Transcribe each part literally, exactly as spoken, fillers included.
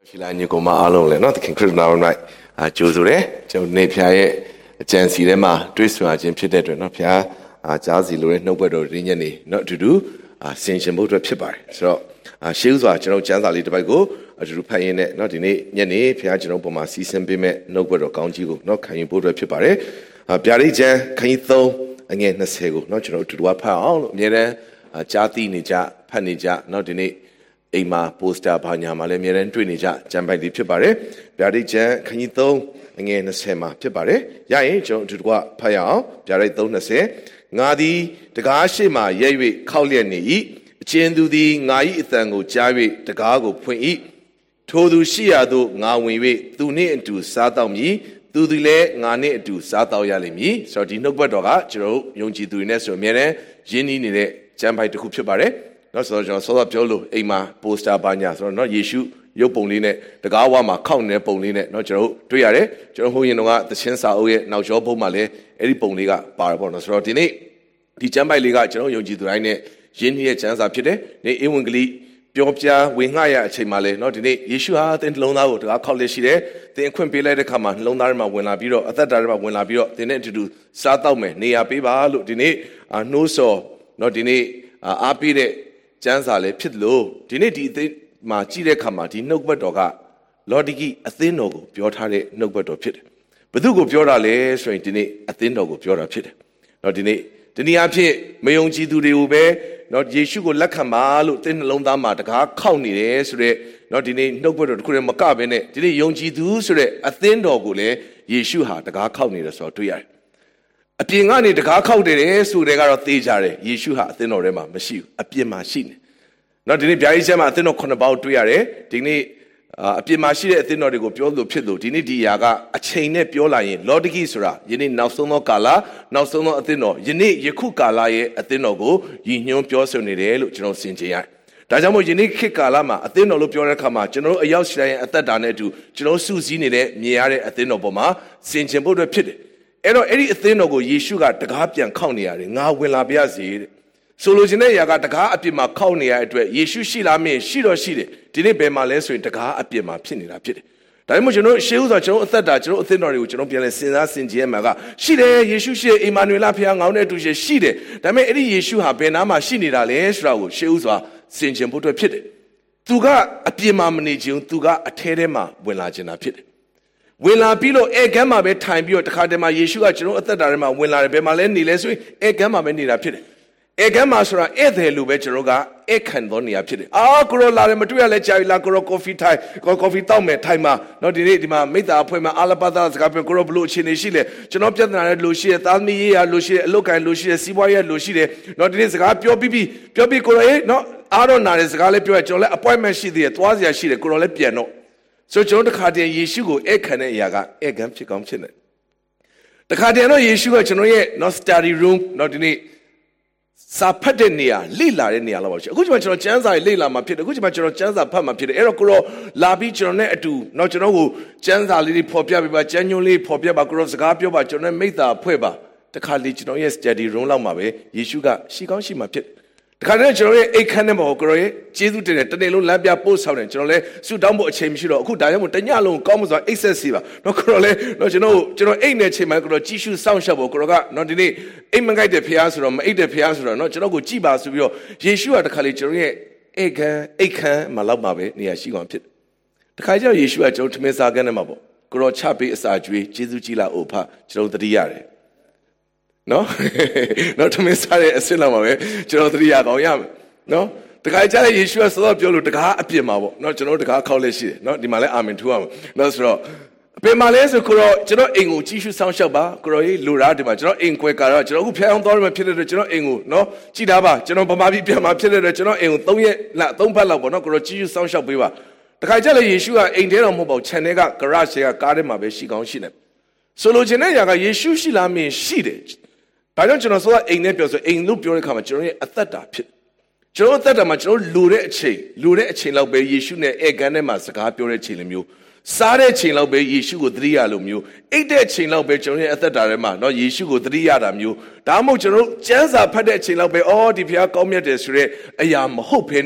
ရှိလာညီကောင်မအားလုံးလည်းเนาะသခင်ခရစ်တော်၌အာကြိုဆိုတယ်ကျွန်တော်နေဖျားရဲ့အကြံစီထဲမှာတွေးဆွာခြင်းဖြစ်တဲ့အတွက်เนาะဖျားအာကြားစီလိုတဲ့နှုတ်ဘက်တော်ရင်းညက်နေเนาะအတူတူအာဆင်ရှင်ဖို့အတွက်ဖြစ်ပါတယ်ဆိုတော့အာရှေးဥစွာကျွန်တော်ကျမ်းစာလေးတစ်ပိုက်ကိုအတူတူဖတ်ရင်းနဲ့เนาะဒီနေ့ညနေဖျားကျွန်တော်ပုံမှာစီစဉ်ပေးမဲ့နှုတ်ဘက်တော်ကောင်းကြီးကိုเนาะခံယူဖို့အတွက်ဖြစ်ပါတယ်အာဗျာဒိတ်ကျမ်းခန်းကြီးသုံးအငယ်၂၀ကိုเนาะကျွန်တော်အတူတူဖတ်အောင်လို့အမြဲတမ်းကြားသိနေကြဖတ်နေကြเนาะဒီနေ့အိမ်မှာပိုစတာဘာညာမှာလည်းအများနဲ့တွေ့နေကြကြံပိုက်လေးဖြစ်ပါတယ်။ဗျာဒိတ်ကျမ်းခန်းကြီးသုံးအငယ်၂၀မှာဖြစ်ပါတယ်။ရရင်ကျွန်တော်အတူတကွဖတ်ရအောင်ဗျာဒိတ်သုံး၂၀ငါသည်တကားရှိမှရဲ၍ခောက်လျက်နေ၏အချင်းသူသည်ငါ၏အသံကိုကြား၍တကားကိုဖွင့်၏ထိုသူရှိရာသို့ငါဝင်၍သူနှင့်အတူစားတော့မည်သူသည်လည်းငါနှင့်အတူစားတော့ရလိမ့်မည်ဆိုတော့ဒီနှုတ်ဘတ်တော်ကကျွန်တော်ယုံကြည်သူတွေနဲ့ဆိုအများနဲ့ရင်းနှီးနေတဲ့ကြံပိုက်တစ်ခုဖြစ်ပါတယ်။နော်ဆိုတော့ကျွန်တော်စောစောပြောလို့အိမ်မှာပိုစတာပါညာဆိုတော့နော်ယေရှုရုပ်ပုံလေးနဲ့တကားဝါမှာခောက်နေတဲ့ပုံလေးနဲ့နော်ကျွန်တော်တွေ့ရတယ်ကျွန်တော်ဟိုရင်တော့သချင်းစာအုပ်ရဲ့နောက်ကျောဘုံမှာလည်းအဲ့ဒီပုံလေးကပါရပေါ့နော်ဆိုတော့ဒီနေ့ဒီကျမ်းပိုက်လေးကကျွန်တော်ယုံကြည်သူတိုင်းနဲ့ယဉ်ကျေးကျမ်းစာဖြစ်တယ်ဒီအဝင်ကလေးပြောပြဝင်ငှရအချိန်မှာလဲနော်ဒီနေ့ယေရှုဟာသင်နှလုံးသားကိုတကားခောက်လက်ရှိတယ်သင်အခွင့်ပေးလိုက်တဲ့ခါမှာနှလုံးသားထဲမှာဝင်လာပြီးတော့အသက်တာထဲမှာဝင်လာပြီးတော့သင်နဲ့အတူတူစားတော့မယ်နေရာပေးပါလို့ဒီနေ့နှိုးဆော်နော်ဒီနေ့အားပေးတဲ့ကျမ်းစာလည်းဖြစ်လို့ဒီနေ့ဒီအသင်းမှာကြည့်တဲ့အခါမှာဒီနှုတ်ဘတ်တော်ကလော်ဒီကီအသင်းတော်ကိုပြောထားတဲ့နှုတ်ဘတ်တော်ဖြစ်တယ်။ဘယ်သူကိုပြောတာလဲဆိုရင်ဒီနေ့အသင်းတော်ကိုပြောတာဖြစ်တယ်။တော့ဒီနေ့ဒီနေ့အဖြစ်မယုံကြည်သူတွေကိုပဲတော့ယေရှုကိုလက်ခံပါလို့သင်နှလုံးသားမှာတကားခောက်နေတယ်ဆိုတော့တော့ဒီနေ့နှုတ်ဘတ်တော်တစ်ခုတည်းမကဘဲနဲ့ဒီနေ့ယုံကြည်သူဆိုတဲ့အသင်းတော်ကိုလည်းယေရှုဟာတကားခောက်နေတယ်ဆိုတော့တွေ့ရတယ်။အပြင်ကနေတကားခောက်တယ်ဆိုတဲ့ကတော့သိကြတယ်ယေရှုဟာအသင်းတော်ထဲမှာမရှိဘူးအပြင်မှာရှိနေနော်ဒီနေ့ဗျာဒိတ်ကျမ်းမှာအသင်းတော်ခုနှစ်ပေါင်းတွေ့ရတယ်ဒီနေ့အပြင်မှာရှိတဲ့အသင်းတော်တွေကိုပြောလို့ဖြစ်လို့ဒီနေ့ဒီຢာကအချိန်နဲ့ပြောလာရင်လော်ဒကီဆိုတာယနေ့နောက်ဆုံးသောကာလနောက်ဆုံးသောအသင်းတော်ယနေ့ယခုကာလရဲ့အသင်းတော်ကိုရည်ညွှန်းပြောဆိုနေတယ်လို့ကျွန်တော်ဆင်ခြင်ရတယ်ဒါကြောင့်မို့ယနေ့ခေတ်ကာလမှာအသင်းတော်လို့ပြောတဲ့အခါမှာကျွန်တော်တို့အရောက်ရှိတဲ့အသက်တာနဲ့အတူကျွန်တော်စုစည်းနေတဲ့မြင်ရတဲ့အသင်းတော်ပေါ်မှာဆင်ခြင်ဖို့အတွက်ဖြစ်တယ်အဲ့တော့အဲ့ဒီအသင်းတော်ကိုယေရှုကတကားပြန်ခောက်နေရတယ်ငါဝင်လာပါရစေတဲ့ဆိုလိုချင်တဲ့ຢာကတကားအပြစ်မှာခောက်နေရတဲ့အတွက်ယေရှုရှိလားမင်းရှိတော့ရှိတယ်ဒီနေ့ဘယ်မှာလဲဆိုရင်တကားအပြစ်မှာဖြစ်နေတာဖြစ်တယ်ဒါပေမဲ့ကျွန်တော်ရှေးဥစွာကျွန်တော်အသက်တာကျွန်တော်အသင်းတော်တွေကိုကျွန်တော်ပြန်လဲစဉ်းစားဆင်ခြင်ရမှာကရှိတယ်ယေရှုရှိတယ်အိမ်မာနွေလဖခင်ငေါင်းတဲ့အတူရှိရှိတယ်ဒါပေမဲ့အဲ့ဒီယေရှုဟာဘယ်နားမှာရှိနေတာလဲဆိုတာကိုရှေးဥစွာဆင်ခြင်ဖို့အတွက်ဖြစ်တယ်သူကအပြစ်မှာမနေခြင်းသူကအထဲထဲမှာဝင်လာခြင်းတာဖြစ်တယ်ဝင်လာပြီးတော့အဲကမ်းမှာပဲထိုင်ပြီးတော့တခါတည်းမှာယေရှုကကျွန်တော်အသက်တာထဲမှာဝင်လာတယ်ဘယ်မှာလဲနေလဲဆိုရင်အဲကမ်းမှာပဲနေတာဖြစ်တယ်အဲကမ်းမှာဆိုတာဧည့်သည်လိုပဲကျွန်တော်ကဧခံသောနေရာဖြစ်တယ်အာကိုရောလာတယ်မတွေ့ရလဲကြာပြီလားကိုရောကော်ဖီထိုင်ကော်ဖီတောက်မယ်ထိုင်မှာနော်ဒီနေ့ဒီမှာမိသားအဖွဲ့မှာအာလပါတာစကားပြောကိုရောဘလို့အခြေအနေရှိလဲကျွန်တော်ပြဿနာနဲ့လို့ရှိရသားသမီးရေးရလို့ရှိရအလုပ်ကိုင်လို့ရှိရစီးပွားရေးလို့ရှိတယ်နော်ဒီနေ့စကားပြောပြီးပြီးပြောပြီးကိုရောရေးနော်အားတော့နာတယ်စကားလေးပြောရကျွန်တော်လည်း appointment ရှိသေးတယ်သွားစရာရှိတယ်ကိုရောလည်းပြန်တော့ဆိုကျွန်တော်တခါတည်းယေရှုကိုဧခံတဲ့အရာကဧကံဖြစ်ကောင်းဖြစ်နေတခါတည်းတော့ယေရှုကကျွန်တော်ရဲ့ not study room နော်ဒီနေ့စာဖတ်တဲ့နေရာလိလာတဲ့နေရာလောက်ပါရှိအခုကျွန်တော်ကျွန်တော်ကျမ်းစာရေးလိလာမှာဖြစ်တယ်အခုကျွန်တော်ကျွန်တော်ကျမ်းစာဖတ်မှာဖြစ်တယ်အဲ့တော့ကိုရောလာပြီးကျွန်တော်နဲ့အတူတော့ကျွန်တော်ကိုကျမ်းစာလေးတွေဖော်ပြပေးပါကျမ်းညွှန်းလေးဖော်ပြပါကိုရောစကားပြောပါကျွန်တော်နဲ့မိသားအဖွဲ့ပါတခါလေကျွန်တော်ရဲ့ study room လောက်မှာပဲယေရှုကရှိကောင်းရှိမှာဖြစ်တခါတည်းကျွန်တော်ရဲ့အိတ်ခမ်းထဲမှာကိုရောရဲ့ကျေးဇူးတင်တယ်တနေ့လုံးလမ်းပြပို့ဆောင်တယ်ကျွန်တော်လည်းဆုတောင်းဖို့အချိန်မရှိတော့အခုဒါကြောင့်မို့တညလုံးကောင်းမစွာအိတ်ဆက်စီပါတော့ကိုရောလည်းတော့ကျွန်တော်ကျွန်တော်အိတ်နေချိန်မှာကိုရောကြီးရှုစောင့်ရှောက်ဖို့ကိုရောကတော့ဒီနေ့အိတ်မကိုက်တဲ့ဖျားဆိုတော့မအိတ်တဲ့ဖျားဆိုတော့နော်ကျွန်တော်ကိုကြည်ပါဆိုပြီးတော့ယေရှုကတခါလေကျွန်တော်ရဲ့အိတ်ခမ်းအိတ်ခမ်းမှာလောက်မှာပဲနေရာရှိကောင်ဖြစ်တခါကျတော့ယေရှုကကျွန်တော်ထမင်းစားကန်းထဲမှာပေါ့ကိုရောချပေးအစာကျွေးကျေးဇူးကြီးလာအိုဖကျွန်တော်တတိရတယ်နော်နော်ထမင်းစားတဲ့အစ်စ်လောက်မှာပဲကျွန်တော်တတိယကောင်းရမယ်နော်တခါကျတဲ့ယေရှုကစောစောပြောလို့တကားအပြစ်မှာပေါ့နော်ကျွန်တော်တကားခောက်လက်ရှိတယ်နော်ဒီမှာလဲအာမင်ထူရမှာနော်ဆိုတော့အပြင်မှာလဲဆိုကိုတော့ကျွန်တော်အိမ်ကိုကြီးရှုဆောင်ရှောက်ပါကိုရောရေးလူရာဒီမှာကျွန်တော်အိမ်ခွဲကတော့ကျွန်တော်အခုဖျားအောင်သွားရမှာဖြစ်တဲ့အတွက်ကျွန်တော်အိမ်ကိုနော်ကြည်တာပါကျွန်တော်ဗမာပြည်ပြန်မှာဖြစ်တဲ့အတွက်ကျွန်တော်အိမ်ကို၃ရက်လ၃ဖက်လောက်ပေါ့နော်ကိုရောကြီးရှုဆောင်ရှောက်ပေးပါတခါကျတဲ့ယေရှုကအိမ်ထဲတော်မဟုတ်ပါဘူးခြံထဲကဂရရှေကကားထဲမှာပဲရှိကောင်းရှိနေဆိုလိုချင်တဲ့ຢာကယေရှုရှိလားမင်းရှိတယ်ဒါကြောင့်ကျွန်တော်ဆိုတော့အိမ်နဲ့ပြောဆိုအိမ်လို့ပြောတဲ့အခါမှာကျွန်တော်ရဲ့အသက်တာဖြစ်ကျွန်တော်အသက်တာမှာကျွန်တော်လူတဲ့အချိန်လူတဲ့အချိန်လောက်ပဲယေရှုနဲ့ဧကန်ထဲမှာစကားပြောတဲ့အချိန်လိုမျိုးစားတဲ့အချိန်လောက်ပဲယေရှုကိုသတိရလိုမျိုးအိတ်တဲ့အချိန်လောက်ပဲကျွန်တော်ရဲ့အသက်တာထဲမှာเนาะယေရှုကိုသတိရတာမျိုးဒါမှမဟုတ်ကျွန်တော်ကျမ်းစာဖတ်တဲ့အချိန်လောက်ပဲအော်ဒီဘုရားကောင်းမြတ်တယ်ဆိုတဲ့အရာမဟုတ်ဘဲနဲ့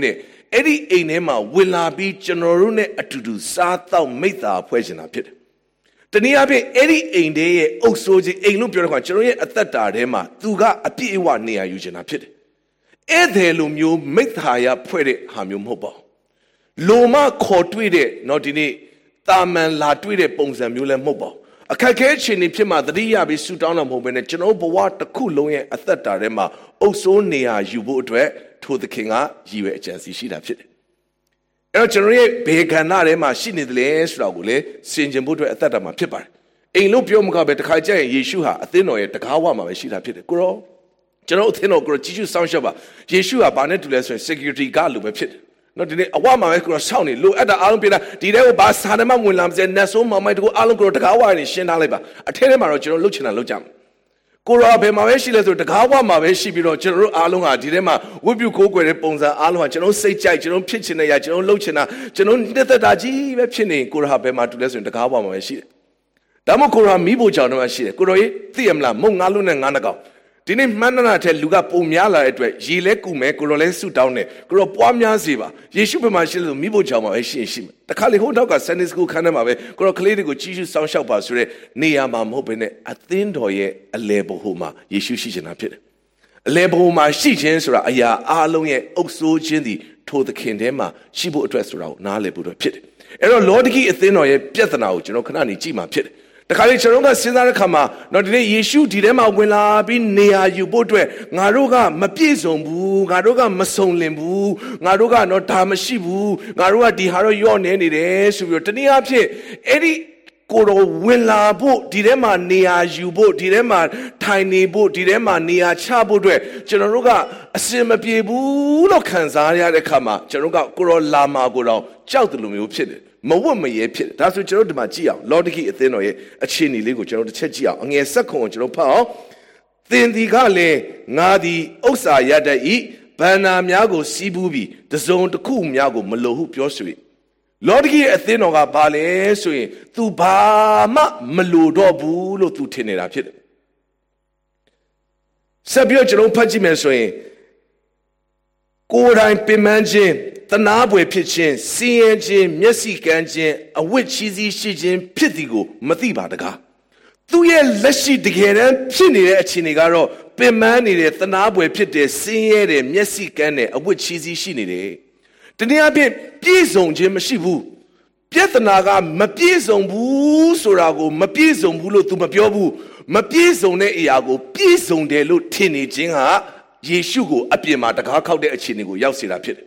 Eddie Enema will not be generone atudu sata meta poisona pit. Taniabe Eddie Ende Osoji Elu Pure Generate at that Dema, Tuga a Piwa near Eugena pit. Edelum you make higher pretty hamum hobo. Loma cotwide, not in it, Taman la twide bones and mule mobile. A calculation in Pima, the Dia be suit down a moment, and Genobo what the cool loan at that Dema, also near you would to the king, you agency she have it. Generate Beganarema, she need less ragule, Saint Jambuto at that piper. A no piumga bet Kaja, Yeshua, a thin or at the Kawama, she have it. Grow. General Tino grow Tishu Sanshaba, Yeshua Barnet to lesson security guard loop pit. Not in a woman micro sounding, look at the Alumpina, did ever pass Hanama Williams and Nasoma might go Alugro to Kawa and Shenaleba, a telemaro general Lucina Lujam. Kura be maweshi le to the Kawa maweshi biro general Alunga, Dilema, Wubu Koko Ponza, Alua, General Sechai, General Pitchina, General Lucina, General Netadaji, Webchini, Kura be Matules in the Kawa maweshi. Damokura Mibo Janashi, Kuroi, Thiamla, Mongalun and Anaga. Didn't manana tell Luga Pumiala at Gilecume, Kurolesu down there, Kuropamia Ziva, Yeshu Mashil, Mibo Jama, Shim. The Kalihoga Sunday School Kanamawe, Kurokaligo Chishu Sound Shopasure, Niama Mopene, a thin doye, a label homa, Yeshu Shishan appeared. A label homa, Shijensra, Aya, Alonye, Oxo Jindy, told the Kindema, Shibu address around, Nalebu pit. Ero Lordiki, a thin oye, Piethanau, General Kanani, Jima pit. The Kalicharonga Sinara Kama, not the issue, Dilema will be near you boatway, Naruga, Mapizombu, Naruga, Mason Limbu, Naruga, not Tamashibu, Narua Diharo Yon any days, you turning up here. Eddie Koro Willa boat, Dilema near you boat, Dilema, tiny boat, Dilema near Chabudwe, Generuga, a Simapibu, no Kanzaria de Kama, Generuga, Koro Lama Goro, Chautulumi pit. Mawuma ye pit, that's what Gerald Magia, Lordiki Athenoe, a chini legal general Chechia, and a second general Pao. Then the Gale, Nadi, Osa Yada E, Bana Miago Sibubi, the zone to cool Miago Malohu Piosui. Lordiki Athenoga Bale, Sui, Tu Bama, Maludo Bulo to Tenera pit. Sabio General Pajimen, Goran Pimanjin. The Nabwe pitching, C N G, Messi Ganjin, a witch cheesy shijin, pitigo, Mathiba daga. Two year leshy digan, Pini at Chinigaro, Pimani, the Nabwe pit, C N G, Messi Gane, a witch cheesy shinide. The Niabe, Pizon Jim Shivu. Pietanaga, Mapizon Boo, Sorago, Mapizon Bulo to Mapiobu, Mapizon Iago, Pizon de Lutini Jinha, Yeshugo, Apima, the Kakao de Chinigo, Yausila pit.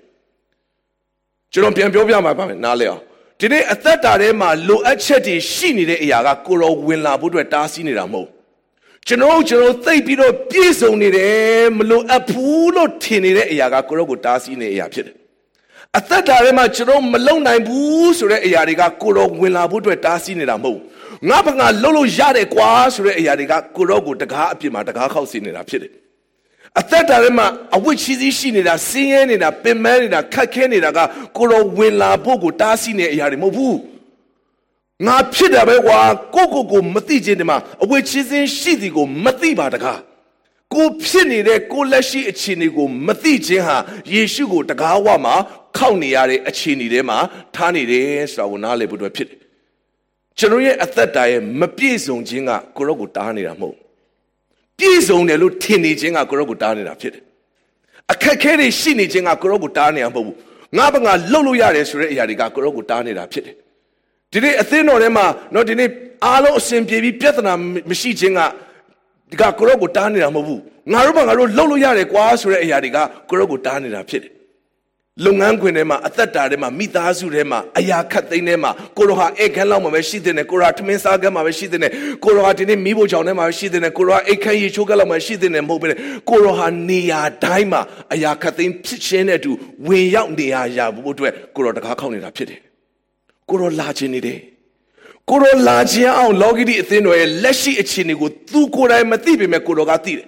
Jerome Piambia, my papa, Naleo. Today, a third arema, low at chetty, she needed a yaga, Kuro, win la Budra, Darcy, Namo. General, General, they be no piece only them, low a pool or tinny, a yaga, Kuro, Darcy, in a yapit. A third arema, Jerome Malone, I boost, or a yariga, Kuro, win la Budra, Darcy, Namo. Napanga, Lolo, Yade, Quas, or a yariga, Kuro, the Kapima, the house in a pit. A third arema, a witch is she in a singing in a pimman in a cacan in a Kuro win la bogo dasine yarimobu. Na pidabewa, go go matijinima, a witch is in shittigo matibadaga. Go pinny de go leshi a chinigo matijiha, yeshugo the gawama, kauniare a chini dema, tani de saunale budo pit. Generally at that time, Mapizon jinga, Korogo dani ramo. Pizon a little tinny jinga Gorogutani pit. A kakeri shini jinga Gorogutani and Bobu. Nabanga Lolo Yaris Yadiga Gorogutani pit. Did it a thin or Emma, not in it, Alo Sim Baby Pietana Mishi jinga Gorogutani and Bobu. Narubanga Lolo Yari Quas Yadiga Gorogutani pit. Lunganguinema, at that time, Mitazurema, Ayakatinema, Koroha Ekalama, Shidene, Korat Mesagama, Shidene, Korohatine, Mibo Jonema, Shidene, Kora Ekayi Chogalama, Shidene, Mobile, Koroha Nia Daima, Ayakatin Pichenetu, way out the Aya, Woodway, Korotaka Konina Pity. Koro Lajinide. Koro Lajia on Logidi Thino, Leshi Echinigo, two Kora Matibi Mekurogati.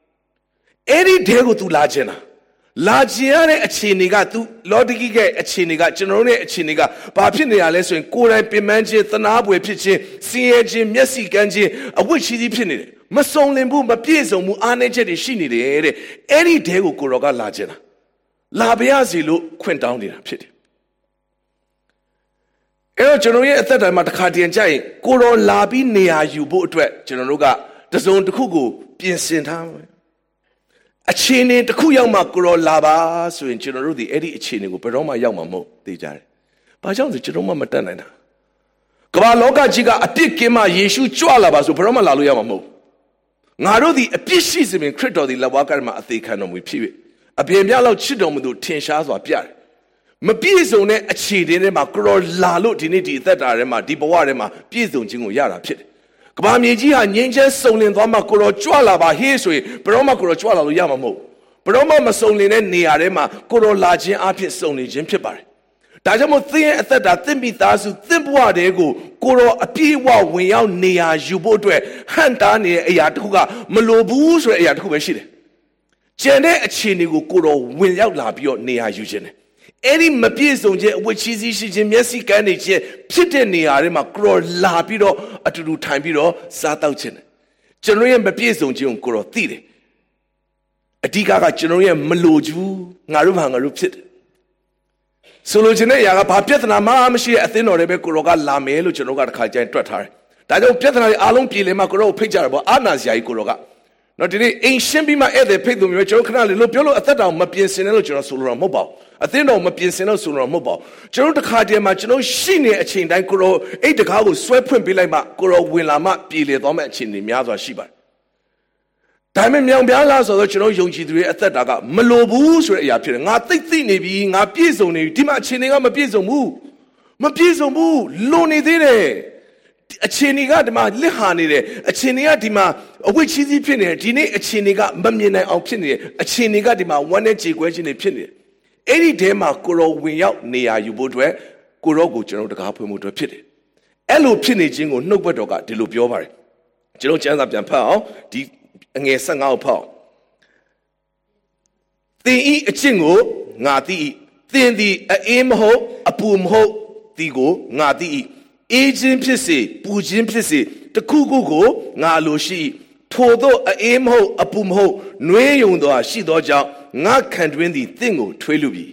Any Dego to Lajena. Lajiane a chiniga tu, Lodiga a chiniga, Generone a chiniga, Papinia lesson, Kura Pimanje, Thanabwe pitching, C A G, Messi Ganji, a witch is pinning. Mason Limbu, Mapizo, Muane Shini, any day Kuroga Lajena. လာပါရစီလို့ခွင့်တောင်းနေတာဖြစ်တယ်အဲ့တော့ကျွန်တော်ရဲ့အသက်တာမှာတစ်ခါတည်းကြရင်ကိုရောလာပြီးနေရာယူဖို့အတွက်ကျွန်တော်တို့ကတစုံတစ်ခုကိုပြင်ဆင်ထားမယ်အခြေအနေတစ်ခုရောက်မှကိုရောလာပါဆိုရင်ကျွန်တော်တို့ဒီအဲ့ဒီအခြေအနေကိုဘယ်တော့မှရောက်မှာမဟုတ်သိကြတယ်ဘာကြောင့်လဲကျွန်တော်မှမတတ်နိုင်တာကမ္ဘာလောကကြီးကအပြစ်ကင်းမှယေရှုကြွလာပါဆိုဘယ်တော့မှလာလို့ရမှာမဟုတ်ငါတို့ဒီအပြစ်ရှိစေပင်ခရစ်တော်ဒီလက်ဝါးကရမှာအသေးခံတော်မူဖြစ်၍အပြင်ပြလောက်ချစ်တော်မူသူထင်ရှားစွာပြတယ်မပြည့်စုံတဲ့အခြေအနေတွေမှာကိုရောလာလို့ဒီနေ့ဒီအသက်တာထဲမှာဒီဘဝထဲမှာပြည့်စုံခြင်းကိုရတာဖြစ်တယ်ကမ္ဘာမြေကြီးဟာငြိမ်းချမ်းစုံလင်သွားမှကိုရောကြွလာပါဟေးဆိုရင်ဘယ်တော့မှကိုရောကြွလာလို့ရမှာမဟုတ်ဘယ်တော့မှမစုံလင်တဲ့နေရာထဲမှာကိုရောလာခြင်းအဖြစ်စုံလင်ခြင်းဖြစ်ပါတယ်ဒါကြောင့်မို့သင်ရဲ့အသက်တာသင်မိသားစုသင်ဘဝတွေကိုကိုရောအပြည့်အဝဝင်ရောက်နေရာယူဖို့အတွက်ဟန်တားနေတဲ့အရာတစ်ခုကမလိုဘူးဆိုတဲ့အရာတစ်ခုပဲရှိတယ်ကျန်တဲ့အခြေအနေကိုကိုရောဝင်ရောက်လာပြီးတော့နေရာယူခြင်းတယ်အဲ့ဒီမပြည့်စုံခြင်းအဝတ်ချီးစီးရှိခြင်းမျက်စိကန်းနေခြင်းဖြစ်တဲ့နေရာတွေမှာကိုရောလာပြီးတော့အတူတူထိုင်ပြီးတော့စားတောက်ခြင်းတယ်ကျွန်တော်ရဲ့မပြည့်စုံခြင်းကိုကိုရောသိတယ်အဓိကကကျွန်တော်ရဲ့မလိုဘူးငါတို့ဘာငါတို့ဖြစ်တယ်ဆိုလိုချင်တဲ့အရာကဘာပြဿနာမှမရှိတဲ့အသင်းတော်တွေပဲကိုရောကလာမယ်လို့ကျွန်တော်ကတစ်ခါကြိုင်တွက်ထားတယ်ဒါကြောင့်ပြဿနာတွေအားလုံးပြည်လည်မှာကိုရောကိုဖိတ်ကြတယ်ပေါ့အာနာစရာကြီးကိုရောကနော်ဒီနေ့အိမ်ရှင်းပြီးမှဧည့်သည်ဖိတ်သူမျိုးကျွန်တော်ခဏလေးလို့ပြောလို့အသက်တောင်မပြင်ဆင်နဲ့လို့ကျွန်တော်ဆိုလိုတာမဟုတ်ပါဘူးအသင်းတော်မပြင်ဆင်လို့ဆိုလိုတာမဟုတ်ပါဘူးကျွန်တော်တစ်ခါတည်းမှာကျွန်တော်ရှိနေတဲ့အချိန်တိုင်းကိုရောအိတ်တကားကိုဆွဲဖွင့်ပေးလိုက်မှကိုရောဝင်လာမှပြည်လည်သွားမဲ့အချိန်တွေများစွာရှိပါတယ်ဒါပေမဲ့မြောင်ပြားလားဆိုတော့ကျွန်တော်ယုံကြည်သူတွေအသက်တာကမလိုဘူးဆိုတဲ့အရာဖြစ်တယ်ငါသိသိနေပြီငါပြည့်စုံနေပြီဒီမှာအချိန်တွေကမပြည့်စုံဘူးမပြည့်စုံဘူးလွန်နေသေးတယ်အခြေအနေကဒီမှာလစ်ဟာနေတယ်အခြေအနေကဒီမှာအဝိချီးစီးဖြစ်နေတယ်ဒီနေ့အခြေအနေကမမြင်နိုင်အောင်ဖြစ်နေတယ်အခြေအနေကဒီမှာဝမ်းနဲ့ကြေကွဲခြင်းတွေဖြစ်နေတယ်အဲ့ဒီထဲမှာကိုရောဝင်ရောက်နေရာယူဖို့အတွက်ကိုရောကိုကျွန်တော်တကားဖွင့်ဖို့အတွက်ဖြစ်တယ်အဲ့လိုဖြစ်နေခြင်းကိုနှုတ်ဘက်တော်ကဒီလိုပြောပါတယ်ကျွန်တော်ကျမ်းစာပြန်ဖတ်အောင်ဒီအငယ်ဆယ့်ငါးကိုဖတ်အောင်သင်ဤအကျင့်ကိုငါသိ၏သင်သည်အေးမဟုတ်အပူမဟုတ်ဒီကိုငါသိ၏အေးခြင်းဖြစ်စေပူခြင်းဖြစ်စေတခုခုကိုငါလိုရှိထို့သောအေးမဟုတ်အပူမဟုတ်နှွေးယုံသောရှိသောကြောင့်ငါခံတွင်းသည်သင်ကိုထွေးလူပြီ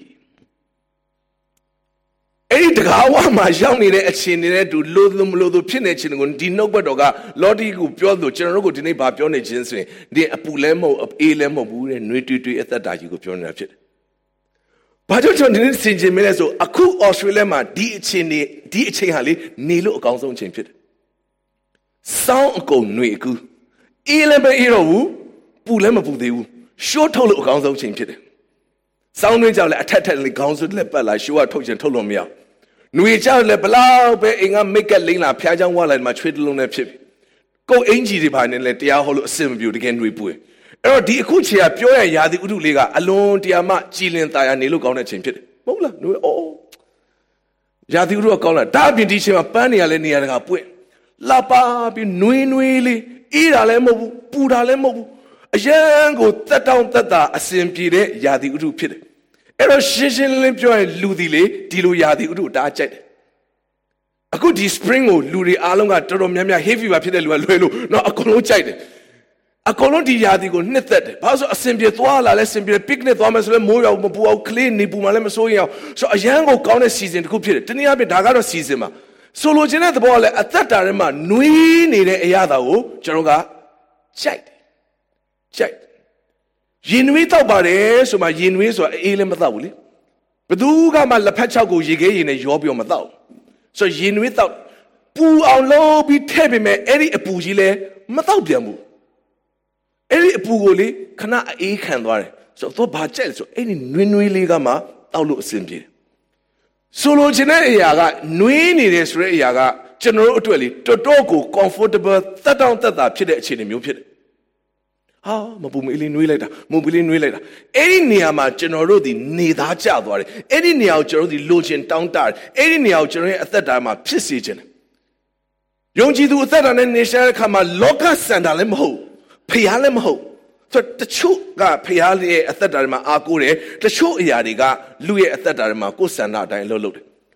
အဲ့ဒီတကားဝမှာရောက်နေတဲ့အခြေအနေနဲ့တူလို့မလို့သူဖြစ်နေခြင်းကိုဒီနှုတ်ဘက်တော်ကလော်ဒီကိုပြောလို့ကျွန်တော်တို့ကိုဒီနေ့ဗာပြောနေခြင်းဆိုရင်ဒီအပူလည်းမဟုတ်အေးလည်းမဟုတ်ဘူးတဲ့နှွေးတွေးတွေးအသက်တာကြီးကိုပြောနေတာဖြစ်တယ်ဘာကြောင့်ကျွန်တော်ဒီနေ့စင်ကြင်မလဲဆိုအခုဩစတြေးလျမှာဒီအချိန်နေဒီအချိန်ဟာလေနေလို့အကောင်းဆုံးအချိန်ဖြစ်တယ်။စောင်းအကုန်ຫນွေအကူအေးလည်းမအေးတော့ဘူးပူလည်းမပူသေးဘူးရှိုးထုတ်လို့အကောင်းဆုံးအချိန်ဖြစ်တယ်။စောင်းတွင်းကြောင့်လည်းအထက်ထက်လေးခေါင်းစွပ်လက်ပတ်လာရှိုးကထုတ်ချင်ထုတ်လို့မရဘူး။ຫນွေကြောင့်လည်းဘလောက်ပဲအိမ်ကမိတ်ကပ်လိမ့်လာဖျားချောင်းဝါလိုက်မှချွေးတလုံးနဲ့ဖြစ်ပြီ။ကိုယ်အင်ကြီးတွေပါနေလဲတရားဟောလို့အစင်မပြေတကယ်ຫນွေပူတယ်။အဲ့တော့ဒီအခုချိန်ကပြောရရာသီဥတုလေးကအလွန်တရာမှကြည်လင်သာယာနေလို့ကောင်းတဲ့ချိန်ဖြစ်တယ်မဟုတ်လားຫນွေအိုးရာသီဥတုကကောင်းလားဒါအပြင်ဒီချိန်မှာပန်းနေရလဲနေရတကပွင့်လာပါပြီးຫນွေຫນွေလေးအေးတာလည်းမဟုတ်ဘူးပူတာလည်းမဟုတ်ဘူးအရန်ကိုတက်တောင့်တက်တာအစင်ပြေတဲ့ရာသီဥတုဖြစ်တယ်အဲ့တော့ရှင်းရှင်းလင်းလင်းပြောရင်လူဒီလေဒီလိုရာသီဥတုတားကြိုက်တယ်အခုဒီ spring ကိုလူတွေအားလုံးကတော်တော်များများ heavy ပါဖြစ်တဲ့လူကလွယ်လို့တော့အကုန်လုံးကြိုက်တယ်အကုန်လုံးဒီရာသီကိုနှစ်သက်တယ်ဘာလို့ဆိုအစင်ပြေသွားလာလဲအစင်ပြေ picnic သွားမယ်ဆိုလဲမိုးရောက်မပူအောင်ကလေးနေပူမှလည်းမစိုးရင်အောင်ဆိုအရန်ကိုကောင်းတဲ့ season တစ်ခုဖြစ်တယ်တနည်းအားဖြင့်ဒါကတော့ season မှာဆိုလိုချင်တဲ့သဘောကလည်းအသက်တာထဲမှာနှွေးနေတဲ့အရာတာကိုကျွန်တော်ကကြိုက်တယ်ကြိုက်ရင်နှွေးတော့ပါတယ်ဆိုမှရင်နှွေးဆိုတာအေးလည်းမတော့ဘူးလေဘသူကမှလက်ဖက်ချောက်ကိုရေခဲရင်နဲ့ရောပြီးတော့မတော့ဆိုရင်နှွေးတော့ပူအောင်လုပ်ပြီးထည့်ပေမဲ့အဲ့ဒီအပူကြီးလည်းမတော့ပြန်ဘူးအဲ့ဒီအပူကိုလေခဏအေးခံသွားတယ်ဆိုတော့ဘာကြိုက်လဲဆိုအဲ့ဒီနွေးနွေးလေးကမှတောက်လို့အဆင်ပြေဆိုလိုချင်တဲ့အရာကနွေးနေတယ်ဆိုတဲ့အရာကကျွန်တော်တို့အတွက်လေတော်တော်ကို comfortable သက်တောင့်သက်သာဖြစ်တဲ့အခြေအနေမျိုးဖြစ်တယ်ဟာမပူမီလေးနွေးလိုက်တာမပူလေးနွေးလိုက်တာအဲ့ဒီနေရာမှာကျွန်တော်တို့ဒီနေသားကျသွားတယ်အဲ့ဒီနေရာကိုကျွန်တော်တို့ဒီလိုချင်တောင်းတတယ်အဲ့ဒီနေရာကိုကျွန်တော်ရဲ့အသက်တာမှာဖြစ်စေခြင်းယုံကြည်သူအသက်တာနဲ့နေရှာတဲ့အခါမှာလောကစံတာလည်းမဟုတ်ဖျားလည်းမဟုတ်ဆိုတချို့ကဖျားရဲ့အသက်တာတွေမှာအားကိုးတယ်တချို့အရာတွေကလူရဲ့အသက်တာတွေမှာကိုယ်စံတာအတိုင်းအလုပ်လုပ်တယ်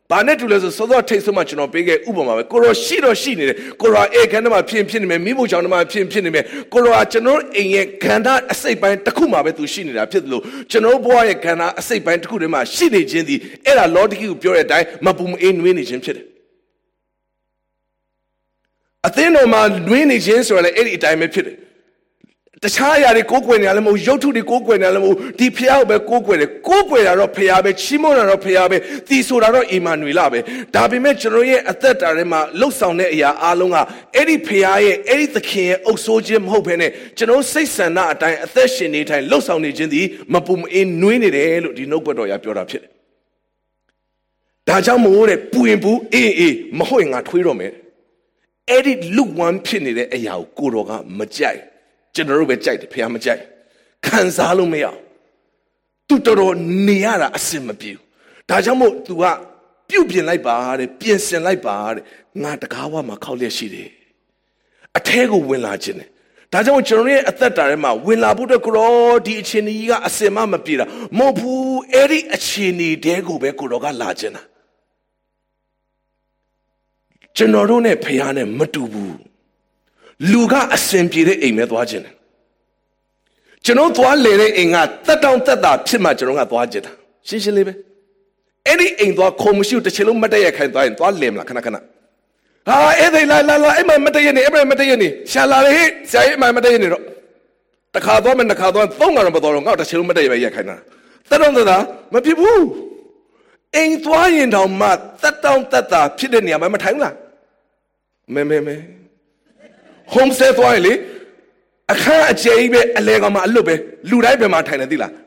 ဘာနဲ့တူလဲဆိုစောစောထိတ်ဆုံးမှကျွန်တော်ပေးခဲ့ဥပမာပဲကိုရောရှိတော့ရှိနေတယ်ကိုရောအေခန္ဓာမှာဖြစ်ဖြစ်နေမယ်မိဖို့ချောင်းမှာဖြစ်ဖြစ်နေမယ်ကိုရောကျွန်တော်အိမ်ရဲ့ခန္ဓာအစိတ်ပိုင်းတစ်ခုမှာပဲသူရှိနေတာဖြစ်တယ်လို့ကျွန်တော်ဘဝရဲ့ခန္ဓာအစိတ်ပိုင်းတစ်ခုထဲမှာရှိနေခြင်းဒီအဲ့ဒါလော်ဒိကိကိုပြောတဲ့အတိုင်းမပူမအေးနွေးနေခြင်းဖြစ်တယ်အသင်းတော်မှာနွေးနေခြင်းဆိုရလဲအဲ့ဒီအတိုင်းပဲဖြစ်တယ်တခြားအရာတွေကိုးကွယ်နေရလည်းမဟုတ်ရုပ်ထုတွေကိုးကွယ်နေရလည်းမဟုတ်ဒီဖျားကိုပဲကိုးကွယ်တယ်ကိုးကွယ်တာတော့ဖျားပဲချီးမွမ်းတာတော့ဖျားပဲသီဆိုတာတော့အီမာနွေလပဲဒါပေမဲ့ကျွန်တော်ရဲ့အသက်တာထဲမှာလှုပ်ဆောင်တဲ့အရာအားလုံးကအဲ့ဒီဖျားရဲ့အဲ့ဒီသခင်ရဲ့အုပ်ဆိုးခြင်းမဟုတ်ဘဲနဲ့ကျွန်တော်စိတ်ဆန္ဒအတိုင်းအသက်ရှင်နေတိုင်းလှုပ်ဆောင်နေခြင်းသည်မပူမအေးနွေးနေတယ်လို့ဒီနှုတ်ဘတ်တော်ရပြောတာဖြစ်တယ်ဒါကြောင့်မို့တဲ့ပူရင်ပူအေးအေးမဟုတ်ရင်ငါထွေးတော့မယ်အဲ့ဒီလူဝမ်းဖြစ်နေတဲ့အရာကိုကိုတော်ကမကြိုက်ကျွန်တော်တို့ပဲကြိုက်တယ်ဖះမကြိုက်ခံစားလို့မရသူတော်တော်နေရတာအစင်မပြေဘူးဒါကြောင့်မို့ तू ကပြုတ်ပြင်လိုက်ပါတဲ့ပြင်ဆင်လိုက်ပါတဲ့ငါတကားဝမှာခောက်လျက်ရှိတယ်အထဲကိုဝင်လာခြင်းတယ်ဒါကြောင့်ကျွန်တော်ရဲ့အသက်တာထဲမှာဝင်လာဖို့အတွက်ကိုရောဒီအခြေအနေကြီးကအစင်မမပြေတာမဟုတ်ဘူးအဲ့ဒီအခြေအနေတဲကိုပဲကိုတော်ကလာခြင်းတာကျွန်တော်တို့နဲ့ဖះနဲ့မတူဘူးလူကအစင်ပြေတဲ့အိမ်ပဲသွားခြင်းတယ်ကျွန်တော်သွားလေတဲ့အိမ်ကတက်တောင့်တက်တာဖြစ်မှကျွန်တော်ကသွားခြင်းတာရှင်းရှင်းလေးပဲအဲ့ဒီအိမ်သွားခုံမရှိတစ်ချိန်လုံးမတက်ရခိုင်သွားရင်သွားလေမလားခဏခဏဟာအဲ့ဒီလာလာလာအဲ့မမတက်ရနေအဲ့မမတက်ရနေရှာလာလေဟဲ့ဆရာကြီးမမတက်ရနေတော့တစ်ခါသွားမယ်နှစ်ခါသွားသုံးခါတော့မတော်တော့ငါတစ်ချိန်လုံးမတက်ရပဲရခိုင်တာတက်တောင့်တက်တာမဖြစ်ဘူးအိမ်သွားရင်တောင်မှတက်တောင့်တက်တာဖြစ်တဲ့နေရာမှာမထိုင်ဘူးလားမဲမဲမဲhome stay သွားရင်လေအခန်းအကျယ်ကြီးပဲအလဲကောင်မှအလွတ်ပဲလူတိုင်းပဲမှာထိုင်နေသိလား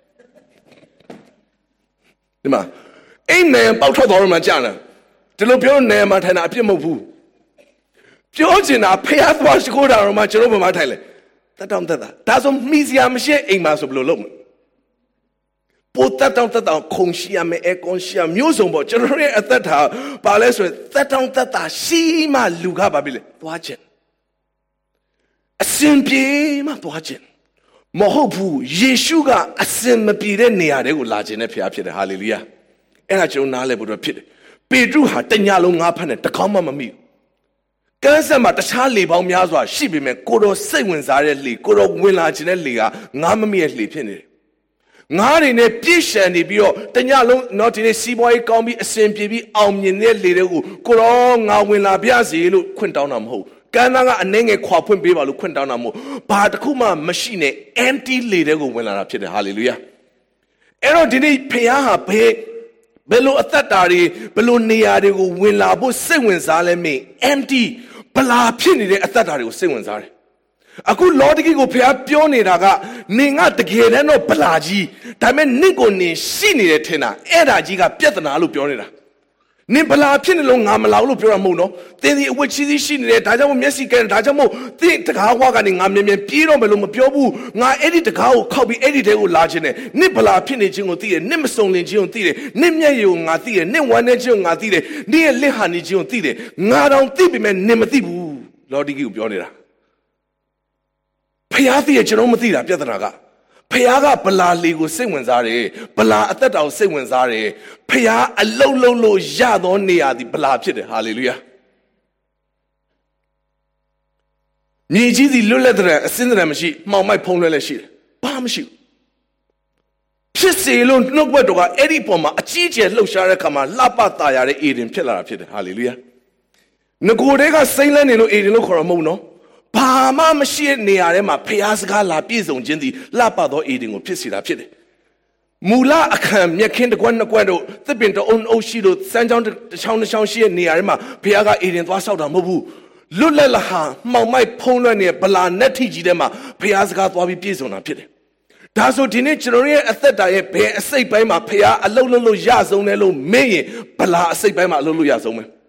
ဒီမှာအိမ်နယ်ပေါက်ထွက်သွားတော့မှကြာလာဒီလိုပြောနယ်မှာထိုင်တာအပြစ်မဟုတ်ဘူးပြောချင်တာဖះသွားရှိခိုးတာတော့မှကျွန်တော်ဘယ်မှာထိုင်လဲတက်တောင့်တက်တာဒါဆိုမိစရာမရှိအိမ်မှာဆိုဘယ်လိုလုပ်မလဲပိုတက်တောင့်တက်တာခုံရှိရမယ်အကွန်ရှိရမျိုးစုံပေါ့ကျွန်တော်ရဲ့အသက်တာပါလဲဆိုရင်တက်တောင့်တက်တာရှိမှလူကပါပြီလေသွားချက်အစင်ပြေမှသွားခြင်းမဟုတ်ဘူးယေရှုကအစင်မပြေတဲ့နေရာတွေကိုလာခြင်းနဲ့ဖျားဖြစ်တယ်ဟာလေလုယာအဲ့ဒါကျွန်တော်နားလည်ဖို့တော့ဖြစ်တယ်ပေတရုဟာတညလုံးငါးဖက်နဲ့တကောင်းမှမမိဘူးကန်းဆက်မှာတခြားလေပေါင်းများစွာရှိပေမဲ့ကိုတော်စိတ်ဝင်စားတဲ့လေကိုတော်ဝင်လာခြင်းတဲ့လေကငါးမမိရဲ့လေဖြစ်နေတယ်ငါးတွေနဲ့ပြည့်ရှံနေပြီးတော့တညလုံးတော့ဒီနေ့စီးပွားရေးကောင်းပြီးအစင်ပြေပြီးအောင်မြင်တဲ့လေတွေကိုကိုတော်ငါဝင်လာပြစေလို့ခွင့်တောင်းတာမဟုတ်ကန်းသားကအနှဲငယ်ခွာဖွင့်ပေးပါလို့ခွင့်တောင်းတာမို့ဘာတစ်ခုမှမရှိနဲ့ empty လေတဲ့ကိုဝင်လာတာဖြစ်တယ်ဟာလေလုယာအဲ့တော့ဒီနေ့ဖခင်ဟာဘယ်ဘယ်လိုအသက်တာတွေဘယ်လိုနေရာတွေကိုဝင်လာဖို့စိတ်ဝင်စားလဲမင်း empty ဘလာဖြစ်နေတဲ့အသက်တာတွေကိုစိတ်ဝင်စားတယ်အခုလော်ဒကိကိုဖခင်ပြောနေတာကနင်ကတကယ်တမ်းတော့ဘလာကြီးဒါပေမဲ့နင့်ကိုနင်ရှိနေတယ်ထင်တာအဲ့ဒါကြီးကပြဿနာလို့ပြောနေတာနင်ဘလာဖြစ်နေလို့ငါမလာဘူးလို့ပြောတာမဟုတ်နော်သင်ဒီအဝတ်ချီးစီးရှိနေတယ်ဒါကြောင့်မို့မျက်စိကဲဒါကြောင့်မို့သင်တကားဝါကနေငါမြင်မြင်ပြေးတော့မယ်လို့မပြောဘူးငါအဲ့ဒီတကားကိုခောက်ပြီးအဲ့ဒီတဲကိုလာခြင်းနဲ့နင်ဘလာဖြစ်နေခြင်းကိုသိတယ်နင်မစုံလင်ခြင်းကိုသိတယ်နင်မျက်ရည်ကိုငါသိတယ်နင်ဝမ်းနေခြင်းကိုငါသိတယ်နင်ရဲ့လက်ဟာနေခြင်းကိုသိတယ်ငါတောင်သိပေမဲ့နင်မသိဘူးလော်ဒီကီကိုပြောနေတာဖျားသိရကျွန်တော်မသိတာပြဿနာကဖျားကဗလာလီကိုစိတ်ဝင်စားတယ်ဗလာအသက်တာကိုစိတ်ဝင်စားတယ်ဖျားအလုံးလုံးလို့ရသောနေရာဒီဗလာဖြစ်တယ်ဟာလေလုယာမြေကြီးစီလွတ်လပ်တဲ့အစင်းတရံမရှိမှောင်မိုက်ဖုံးလွှဲလည်းရှိတယ်ဘာမှမရှိဘူးဖြစ်စေလို့နှုတ်ဘက်တော်ကအဲ့ဒီပုံမှာအကြီးကျယ်လှုပ်ရှားတဲ့ခါမှာလှပတာရတဲ့အေဒင်ဖြစ်လာတာဖြစ်တယ်ဟာလေလုယာငကိုတွေကစိမ့်လဲနေလို့အေဒင်လို့ခေါ်တော့မဟုတ်နော်ဘာမှမရှိတဲ့နေရာထဲမှာဖျားစကားလာပြည့်စုံခြင်းသည်လှပသောအေဒင်ကိုဖြစ်စေတာဖြစ်တယ်။မူလအခမ်းမြက်ခင်းတစ်ကွက်နှစ်ကွက်တို့သစ်ပင်တအုံအုပ်ရှိတို့စမ်းချောင်းတစ်ချောင်းတစ်ချောင်းရှိတဲ့နေရာထဲမှာဖျားကအေဒင်သွားဆောက်တာမဟုတ်ဘူး။လွတ်လပ်လာဟာမှောင်မိုက်ဖုံးလွှဲနေတဲ့ဗလာနက်ထီကြီးထဲမှာဖျားစကားသွားပြီးပြည့်စုံတာဖြစ်တယ်။ဒါဆိုဒီနေ့ကျွန်တော်ရဲ့အသက်တာရဲ့ဘယ်အစိတ်ပိုင်းမှာဖျားအလုံးလုံးလို့ရဆုံးတယ်လို့မင်းရင်ဗလာအစိတ်ပိုင်းမှာအလုံးလို့ရဆုံးမယ်။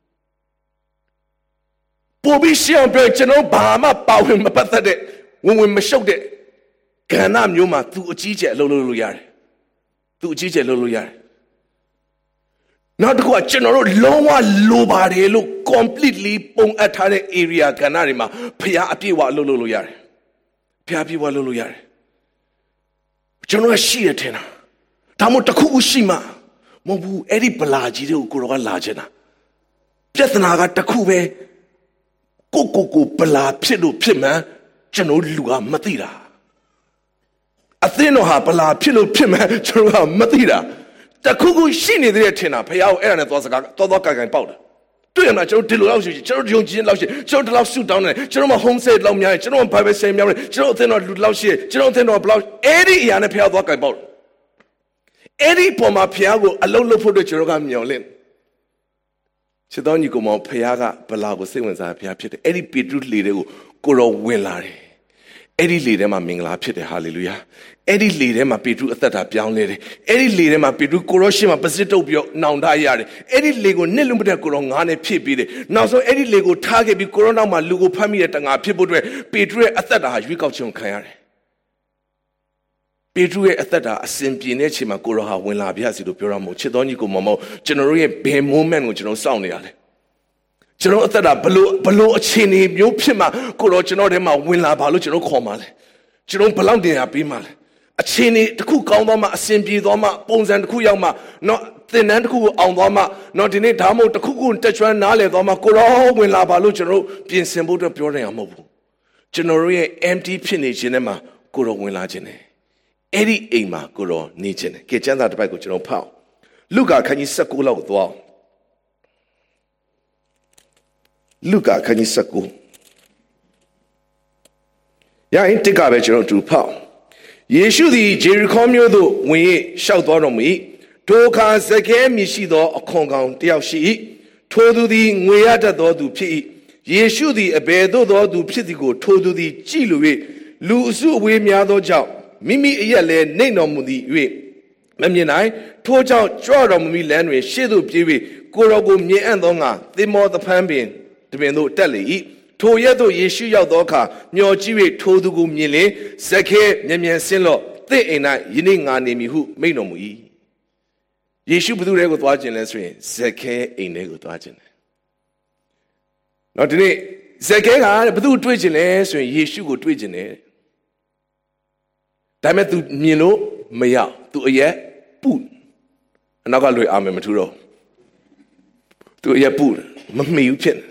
ပို့ပြီးရှင်းအောင်ပြောကျွန်တော်ဘာမှပါဝင်မပတ်သက်တဲ့ဝင်ဝင်မရှုပ်တဲ့ကဏ္ဍမျိုးမှာသူအကြီးကျယ်အလုပ်လုပ်လို့ရတယ်သူအကြီးကျယ်လုပ်လို့ရတယ်နောက်တစ်ခုကကျွန်တော်တို့လုံးဝလိုပါတယ်လို့ completely ပုံအပ်ထားတဲ့ area ကဏ္ဍတွေမှာဖျားအပြည့်အဝအလုပ်လုပ်လို့ရတယ်ဖျားအပြည့်အဝလုပ်လို့ရတယ်ကျွန်တော်ကရှိရထင်တာဒါမှမဟုတ်တစ်ခုခုရှိမှမဟုတ်ဘူးအဲ့ဒီဗလာကြီးတွေကိုကိုရောကလာချင်တာပြဿနာကတစ်ခုပဲကိုကိုကိုဗလာဖြစ်လို့ဖြစ်မှန်းကျွန်တော်လူကမသိတာအသင်းတော်ဟာဗလာဖြစ်လို့ဖြစ်မှန်းကျွန်တော်ကမသိတာတခုခုရှိနေတဲ့ထင်တာဖခင်ကိုအဲ့ဒါနဲ့သွားစကားသွားသွားကြိုင်ကြိုင်ပေါက်တာတွေ့ရမှာကျွန်တော်ဒီလိုလောက်ရှိကျွန်တော်ဒီယုံကြည်ခြင်းလောက်ရှိကျွန်တော်ဒီလောက်ဆုတောင်းနေကျွန်တော်မှ home set လောက်များကျွန်တော် Bible study များကျွန်တော်အသင်းတော်လူလောက်ရှိကျွန်တော်အသင်းတော်ဘလောက်အဲ့ဒီအရာနဲ့ဖခင်သွားကြိုင်ပေါက်အဲ့ဒီပုံမှာဖခင်ကိုအလုံးလုံးဖို့အတွက်ကျွန်တော်ကမျှော်လင့်ချစ်တော်ညီကောင်မဖခင်ကဗလာကိုစိတ်ဝင်စားဖခင်ဖြစ်တယ်အဲ့ဒီပေတရုလေတွေကိုကိုရောဝင်လာတယ်အဲ့ဒီလေထဲမှာမင်္ဂလာဖြစ်တယ်ဟာလေလုယာအဲ့ဒီလေထဲမှာပေတရုအသက်တာပြောင်းလဲတယ်အဲ့ဒီလေထဲမှာပေတရုကိုရောရှေ့မှာပစစ်တုပ်ပြီးတော့နောင်တရတယ်အဲ့ဒီလေကိုနှစ်လုံးပတဲ့ကိုရောငါးနဲ့ဖြည့်ပြီးတယ်နောက်ဆုံးအဲ့ဒီလေကိုထားခဲ့ပြီးကိုရောနောက်မှာလူကိုဖမ်းမိတဲ့တငါဖြစ်ဖို့အတွက်ပေတရုရဲ့အသက်တာဟာရွေးကောက်ခြင်းခံရတယ်ပေတရုရဲ့အသက်တာအစဉ်ပြေတဲ့အချိန်မှာကိုရောဟာဝင်လာပြစီလို့ပြောရမို့ချစ်တော်ညီကိုမမောကျွန်တော်တို့ရဲ့ဘယ် moment ကိုကျွန်တော်စောင့်နေရလဲကျွန်တော်အသက်တာဘလို့ဘလို့အခြေအနေမျိုးဖြစ်မှာကိုရောကျွန်တော်ထဲမှာဝင်လာပါလို့ကျွန်တော်ခေါ်มาလဲကျွန်တော်ဘလောက်တင်ရပေးမှာလဲအခြေအနေတစ်ခုကောင်းသွားမှအစဉ်ပြေသွားမှပုံစံတစ်ခုရောက်မှเนาะသင်တန်းတစ်ခုကိုအောင်သွားမှเนาะဒီနေ့ဒါမှမဟုတ်တစ်ခုခုတက်ချွမ်းနားလည်သွားမှကိုရောဝင်လာပါလို့ကျွန်တော်ပြင်ဆင်ဖို့အတွက်ပြောနေရမှာမဟုတ်ဘူးကျွန်တော်တို့ရဲ့ empty ဖြစ်နေခြင်းထဲမှာကိုရောဝင်လာခြင်းနဲ့အဲ့ဒီအိမ်မှာကိုရောနေခြင်းနဲ့ကဲကျမ်းစာတစ်ပိုက်ကိုကျွန်တော်ဖတ်လုကာခန်းကြီး၁၉လောက်ကိုသွားလုကာခန်းကြီး၁၉ရရင်တိတ်ကပဲကျွန်တော်တူဖောက်ယေရှုသည်ဂျေရီခေါမြို့သို့ဝင်၍ရှောက်သွားတော်မူ၏ထိုအခါဇက္ခဲမြည်ရှိသောအခွန်ကောင်တယောက်ရှိ၏ထိုသူသည်ငွေရတတ်သောသူဖြစ်၏ယေရှုသည်အဘယ်သို့သောသူဖြစ်သည်ကိုထိုသူသည်ကြည့်လို၍လူအစုအဝေးများသောကြောင့်မိမိအရက်လည်းနှိမ့်တော်မူသည်၍မမြင်နိုင်ထိုကြောင့်ကြွတော်မူမီလမ်းတွင်ရှေ့သို့ပြေး၍ကိုရောကိုမြင်အံ့သောငါသင်္ဘောသဖန်းပင်တပင်သို့တက်လေ၏ထိုရက်သို့ယေရှုရောက်သောအခါမျှော်ကြည့်၍ထိုသူကိုမြင်လျှင်ဇက္ခဲမြန်မြန်ဆင်းလော့သင့်အိမ်၌ယနေ့ငါနေမည်ဟုမိန့်တော်မူ၏ယေရှုဘယ်သူတွေကိုသွားခြင်းလဲဆိုရင်ဇက္ခဲအိမ်ထဲကိုသွားခြင်းတယ်နောက်ဒီနေ့ဇက္ခဲကဘယ်သူတွေ့ခြင်းလဲဆိုရင်ယေရှုကိုတွေ့ခြင်းတယ်ဒါပေမဲ့ तू မြင်လို့မရ तू အရက်ပုအနောက်ကလွေအာမင်မထူတော့ तू အရက်ပုမမှီဘူးဖြစ်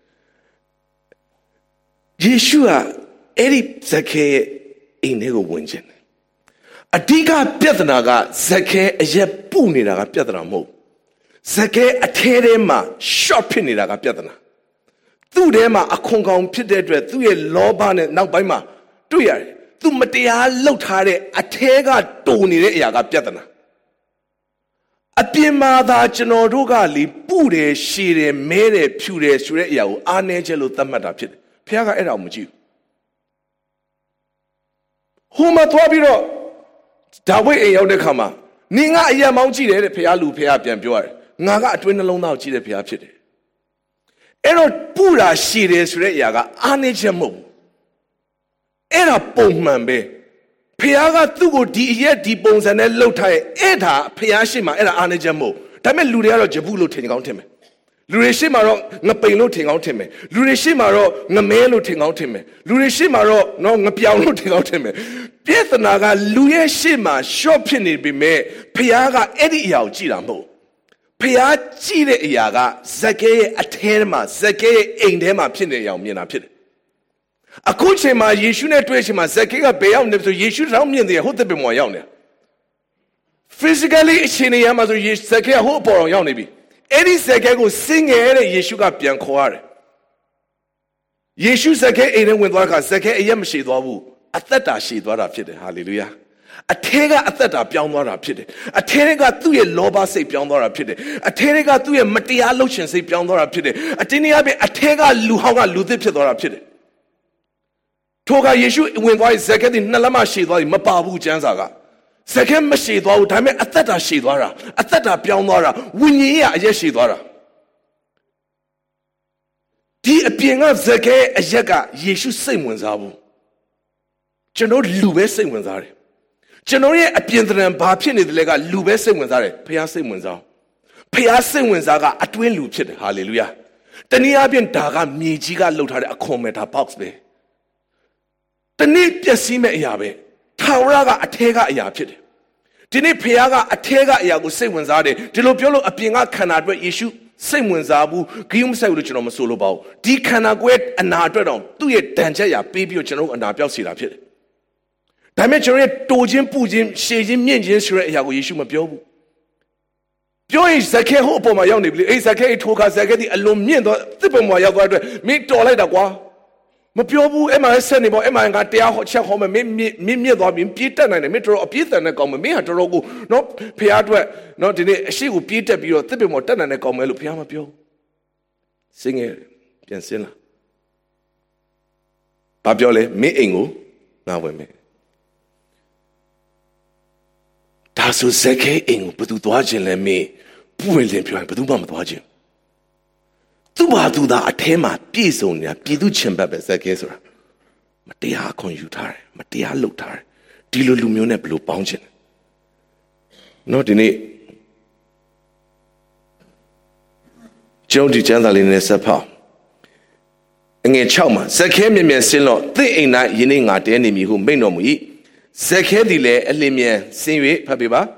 ယေရှုကအဲ့ဒီဇက္ခဲရဲ့အိမ်ထဲကိုဝင်ခြင်းတယ်အဓိကပြဿနာကဇက္ခဲအရက်ပုနေတာကပြဿနာမဟုတ်ဇက္ခဲအထဲထဲမှာ short ဖြစ်နေတာကပြဿနာသူ့ထဲမှာအခွန်ကောင်ဖြစ်တဲ့အတွက်သူ့ရဲ့လောဘနဲ့နောက်ပိုင်းမှာတွေ့ရတယ်သူမတရားလှုပ်ထားတဲ့အထဲကတုန်နေတဲ့အရာကပြဿနာအပြင်မှာသာကျွန်တော်တို့ကလေပုတယ်ရှည်တယ်မဲတယ်ဖြူတယ်ဆိုတဲ့အရာကိုအားနည်းချက်လို့သတ်မှတ်တာဖြစ်တယ်ဖခင်ကအဲ့ဒါကိုမကြည့်ဘူးဟိုမှာသွားပြီးတော့ဒါဝိဒ်အိမ်ရောက်တဲ့ခါမှာနင်ကအရက်မောင်းကြည့်တယ်တဲ့ဖခင်လူဖခင်ပြန်ပြောရတယ်ငါကအတွင်းနှလုံးသားကိုကြည့်တဲ့ဖခင်ဖြစ်တယ်အဲ့တော့ပုတာရှည်တယ်ဆိုတဲ့အရာကအားနည်းချက်မဟုတ်ဘူးအဲ့ဒါပုံမှန်ပဲဖခင်ကသူ့ကိုဒီအရက်ဒီပုံစံနဲ့လှုပ်ထားရဲ့အဲ့ဒါဖခင်ရှိမှအဲ့ဒါအားနည်းချက်မဟုတ်ဒါပေမဲ့လူတွေကတော့ဂျပုလို့ထင်ကောင်းထင်မယ်လူတွေရှိမှတော့ငပိန်လို့ထင်ကောင်းထင်မယ်လူတွေရှိမှတော့ငမဲလို့ထင်ကောင်းထင်မယ်လူတွေရှိမှတော့နော်ငပြောင်လို့ထင်ကောင်းထင်မယ်ပြဿနာကလူရဲ့ရှိမှ short ဖြစ်နေပြီမဲ့ဖခင်ကအဲ့ဒီအရာကိုကြည့်တာမဟုတ်ဖခင်ကြည့်တဲ့အရာကဇက္ခဲရဲ့အထဲမှာဇက္ခဲရဲ့အိမ်ထဲမှာဖြစ်နေတဲ့အရာကိုမြင်တာဖြစ်တယ်အခုချိန်မှာယေရှုနဲ့တွေ့ချိန်မှာဇက္ခဲကဘယ်ရောက်နေဆိုယေရှုတောင်မြင်တယ်ဟုတ်တယ်ဘယ်မှာရောက်နေ physically အချိန်ရမှာဆိုယေဇက္ခဲဟိုအပေါ်အောင်ရောက်နေပြီအဲ့ဒီဇက္ခဲကိုစင်ငယ်တဲ့ယေရှုကပြန်ခေါ်ရတယ်ယေရှုဇက္ခဲအိမ်ထဲဝင်သွားတဲ့အခါဇက္ခဲအရက်မရှိသွားဘူးအသက်တာရှိသွားတာဖြစ်တယ်ဟာလေလုယာအထဲကအသက်တာပြောင်းသွားတာဖြစ်တယ်အထဲကသူ့ရဲ့လောဘစိတ်ပြောင်းသွားတာဖြစ်တယ်အထဲကသူ့ရဲ့မတရားလှုပ်ရှင်စိတ်ပြောင်းသွားတာဖြစ်တယ်အတင်းတရားပြင်အထဲကလူဟောင်းကလူသစ်ဖြစ်သွားတာဖြစ်တယ်ထိုကယေရှုဝင်သွားတဲ့ဇက္ခဲသည်နှလုံးမရှိသွားပြီမပါဘူးကျမ်းစာကဇက္ခဲမရှိသွားဘူးဒါပေမဲ့အသက်တာရှိသွားတာအသက်တာပြောင်းသွားတာဝိညာဉ်ရေးအရက်ရှိသွားတာဒီအပြင်ကဇက္ခဲအရက်ကယေရှုစိတ်ဝင်စားဘူးကျွန်တော်လူပဲစိတ်ဝင်စားတယ်ကျွန်တော်ရဲ့အပြင်သဏ္ဍာန်ဘာဖြစ်နေတယ်လဲကလူပဲစိတ်ဝင်စားတယ်ဖခင်စိတ်ဝင်စားဖခင်စိတ်ဝင်စားကအတွင်းလူဖြစ်တယ်ဟာလေလုယာတနည်းအားဖြင့်ဒါကမြေကြီးကလှုပ်ထားတဲ့အခွန်မဲ့ဒါ box ပဲတနည်းပျက်စီးမဲ့အရာပဲထာဝရကအထဲကအရာဖြစ်တယ် Dini Piaga, a tega, Yago, say when Zade, Dilopio, a pinga canadra issue, same when Zabu, Gium Saluchino Solo Bow, D Canaguet and Nadradon, do ye Tanjaya, baby or general and Abel Sirapit. Dimension Dojim, Pujim, Shajim, Yanjin, Sure Yago issue Mapio. Join Sake Hope on my own, a Sake took us again the aluminum, Tipomoya, me to like the qua. Mapiobu, Emma Senimo, Emma and Gatia, Hot Shell Home, Mimia, Robin, Peter, and the metro of Peter and a common, me had to rogo, no Piadwa, not in it, she would Peter be your Tipimotan and a common Piama Pio. Sing it, Piancilla. Pabiole, me ingo, now we me. That's what Sake ing, but to watch and me, Puin, but to one watching. Tuba do that atema, peace only, a pidu chamber as a case. Matea conjutar, Matea looked Dilo Lumune blue pounction. Not in it. Jody General in a sapa. And a chama, Sakemi and Silo, they ain't not yinning at the enemy who may no eat. Sakadile, Elimia, Sing Papiba.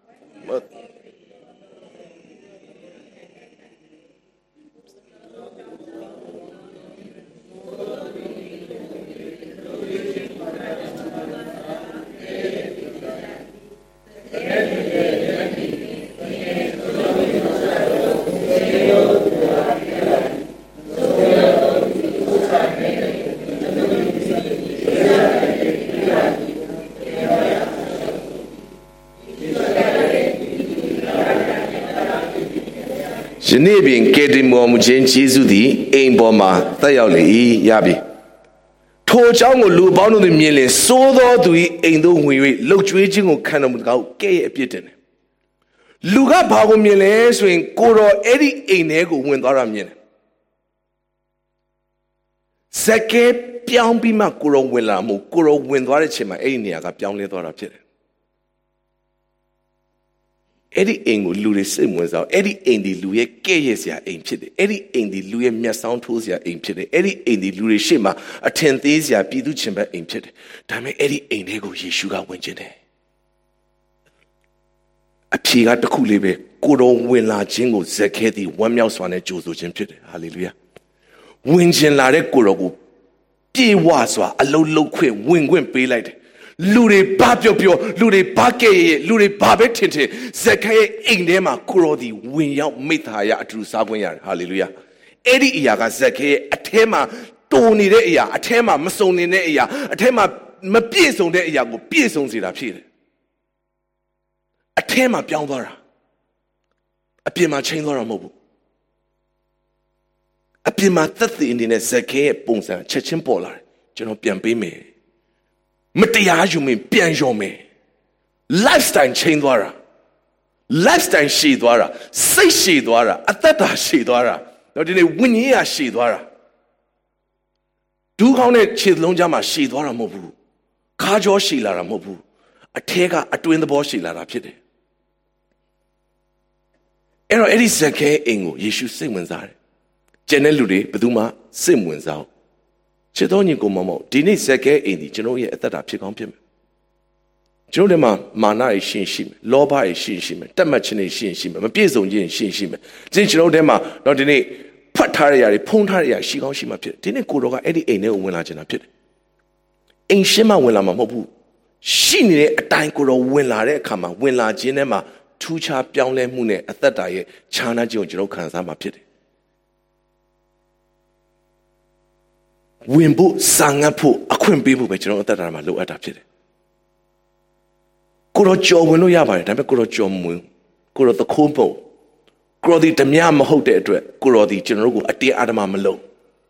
Genevin getting more Mujan Jesu, aim bomber, Tayali, Yabi. Tojang or Lubano the million, so though do we ain't no we look dredging or cannon without gay a pitin. Luga Pago Miles when Koro Eddie Enego went Aramian. Sake Piambi Makuro Willamu, Kuro Windwarachima, Ania, Piamli Dorapit. Eddie Engo Louis same was out. Eddie Andy Louis Gayes ya aim chid. Eddie Andy Louis Mia Sound Tools ya aim chid. Eddie Andy Louis Shima, a ten days ya Pidu Chamber aim chid. Time Eddie Andy Sugar Winjin. A pig at the Kulebe, good old Winla Jingle, Zaketi, one mouse one at Jozo Jim chid. Hallelujah. Winjin Lare Kurogu. P Waswa, a low low quick, wing wing be like. Lure Babio, Lure Bake, Lure Babetinte, Zakae Inema Kurodi, Winya Mithaya, True Saguyan, Hallelujah. Eddie Yaga Zake, Atema, Tony Dea, Atema, Masoni Nea, Atema, Mapieson de Yago, Pieson Zira Pire. Atema Piandora, Apima Chainora Mobu. Apima Thirty in the Zake, Ponsa, Chechin Polar, General Piampime. Matia mean Pianjome. Lifestyle chain dwara. Lifestyle she dwara. Say she dwara. Atata she dwara. No didn't win ye she dwara. Do on it chid lonjama she dwara mobu. Kajo she lara mobu. A tega a twin the boss she lara pide. Ero Eddie Sake Ingo, Yeshu Simwenzare. Generally, Beduma Simwenzao. Chedoni go momo, Dini Sake in the general at that pick on him. Jolema, Mana is shin Loba is shin Tamachin is shin a piece on yin shin shim. Zinchino dema, not in a Pataria, Pontaria, she on shima pit. Didn't Kuroga Eddie Ene when I jena pit. In Shima when I'm a mobu. She needed a time Kuro when la recama, when la genema, two chap young lemune at that day, China Jojo Kansama pit. Wimbo Sangapo, a quim people which you know that I'm a low adapted. Kuro Jo will no yaba, I'm a Kuro Jo Moon, Kuro the Kumpo, Kuro the Damiam Hote, Kuro the General, a dear Adama Malo.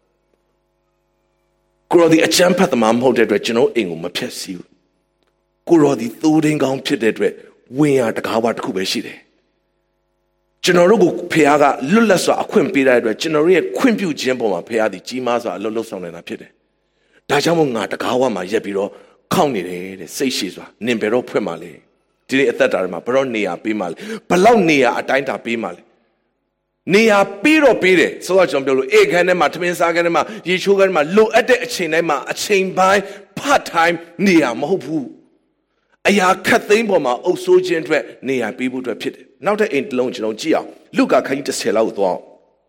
Kuro the Achampatham Hote, General Ingum, a Pessu. Kuro the Thuding on Pitted, we are the Kawat Kubeshide. General Piaga, Lulaso, a quimpira, General Quimpu Jimbo, Pia, the Gimas, a Loloson and a pit. Dajamunga, the Kawama Yabiro, County, say she's Nimbero Primale. Did it that arma, Bronia Bimal, Palonia, a Dinta Bimal. Nia Piro Pire, so I jump below Eganema, Tminsaganema, Yishuganma, look at the chainema, a chain by part time, Nia Mobu. Aya Kathleen Boma, O Sojan Dre, Nea people to pit. Now the ain't launch on Gia. Look, I can't just sell out.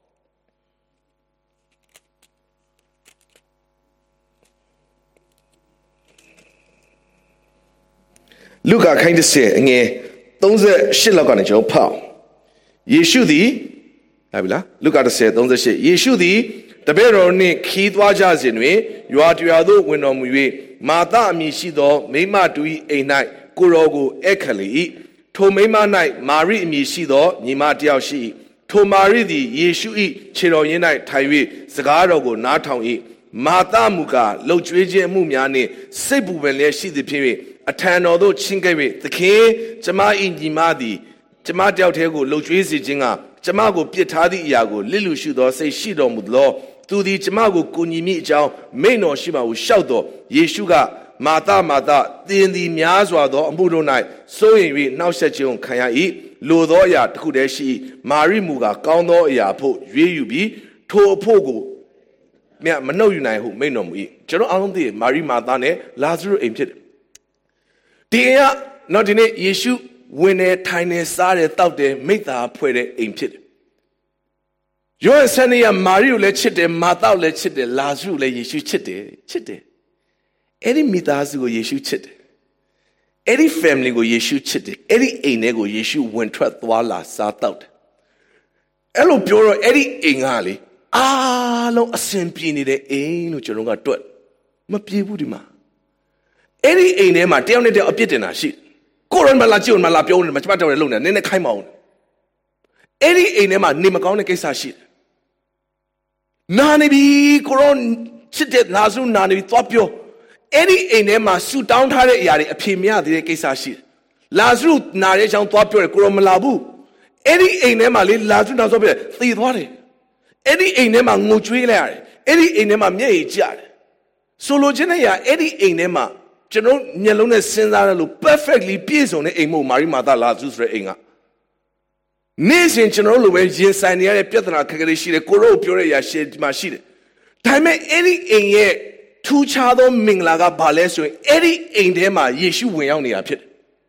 Look, I can't just say, don't the shit look on your pow. Ye should thee, Abila, look at the set, don't the shit. Ye should thee, the better nick, key dwajas in way, you are to your other when on we, Mata mi shido, Mema to eat a night, Kurogo ekali, to Mema night, Mari mi shido, Nima diashi, to Mari the Yeshu eat, Chiro yenite, Taiwi, Sagarogo, Natang eat, Mata muka, Lojiji Mumiani, Sebu when they see the period. A tan although chingawe, the king, Jama in Yimadi, Jama del Tego, Lojisi Jinga, Jamago Pietadi Iago, Lilu Shudo, say Shido Mudlo, to the Jamago Kunimi Jao, Meno Shima Shaudo, Yeshuga, Mata Mata, then the Miazwado, Mudo night, so in we now set you on Kayai, Lodoya, Kudeshi, Mari Muga, Gauno Yapo, Yubi, To Pogo, Mano Unai who may not eat. General Aldi, Mari Madane, Lazarus emptied. Dear, not in it, Yeshu, when a tiny side thought they make the poet emptied. You are sending a Mario let chit, Mata let chit, Lazarus let Yeshu chit, chit. Any mitas go Yeshu chit. Any family go Yeshu chit. Any enego Yeshu went to Wala sat out. Hello, Puro, Eddie Ingali. Ah, no, a simply the ain which you don't got to it. Mapi Budima. Any enema, down at a bit in a sheet. Coron Malachio, Malapio, and much better alone, and then a came on. Any enema, Nimagon, a case a sheet. Nani be Coron, chitted Nazu, Nani, Topio. Any enema, suit down her yard, a pimia, the case a sheet. Lazu, Nari, Jean Topio, Coron Malabu. Any enema, Lazu, Nazobe, three water. Any enema, Mutuilare. Any enema, me, jar. Solo Genea, any enema. General Nyalone Sendalo perfectly peace on the emo Marimata Lazus Inga. Nation General when Jinsania Pietana Kagarishi, Koro Purea shed machine. Time any in ye two chado Minglaga Baleso, any in dema Yeshu Weoni appeared.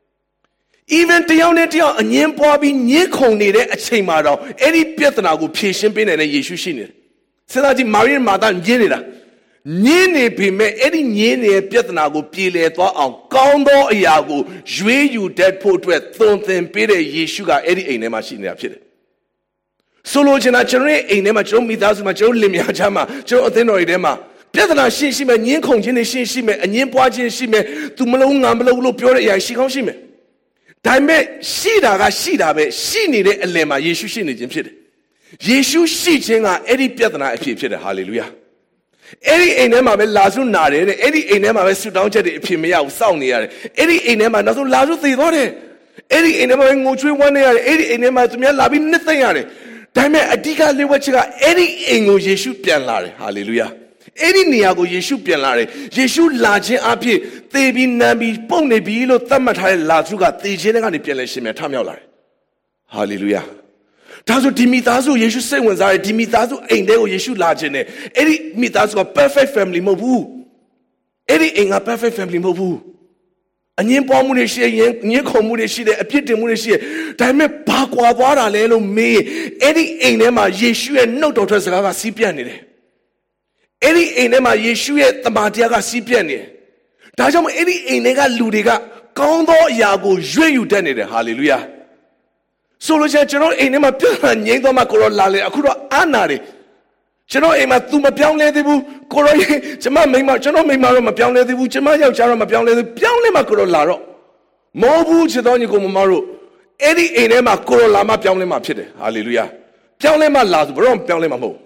Even the Yonetia and Yen Bobby Nikon needed a chamado, any Pietana would patient bin and a Yeshu shin. Senati Marian Madan Yenida. Nene pime any nene pietnago pile to on condo iago jwe you dead portrait thon them pere yeshuga any ene machine appeared. Solo jena chere ene macho mitas macho limia chama cho atheno idema pietna shin shime nyin khong chin shin shime a nyin pwa chin shime tu mlo nga mlo lo pyo ya shi khong shime daime shi da ga shi da be shi ni de alema yeshu shi ni chin phit de yeshu shi chin ga any pietna appear phit de hallelujah. Any enema Lazu Nare, any enema sit down to the Pimia sound near, any enema doesn't Lazu Thidore, any enema Mutu one year, any enema to me loving nothing. Time a diga lewachiga, any Engo Yeshu Pianlare, hallelujah. Any Niago Yeshu Pianlare, Yeshu Laje Api, they be Nabi, Pone Bilo, Tamatai Lazuga, the General Pianashim, Tamiola. Hallelujah. Tazo Dimitazo, Yeshu say when I Dimitazo ain't there, Yeshu Lajene. Any Mitazo, a perfect family movu. Any in a perfect family movu. And yen Pomuneshi, yen Komuneshi, a pity Muneshi, Time Pakwa Vara Lelo me, any enema Yeshu and no daughters of Sipiani. Any enema Yeshu at the Matiaga Sipiani. Tajam any enega Ludiga, Kondo Yago, Jue Danide, hallelujah. Solo general enema pian yendo makoro lale akuro anare. General ema tu ma piang le debu koro chama mai ma general mai ma ro ma piang le debu chama yao cha ro ma piang le piang le makoro la ro. Mo bu chido ni ko ma ro. Edi enema koro la ma piang le ma phit de. Hallelujah. Piang le ma la so bro piang le ma mo.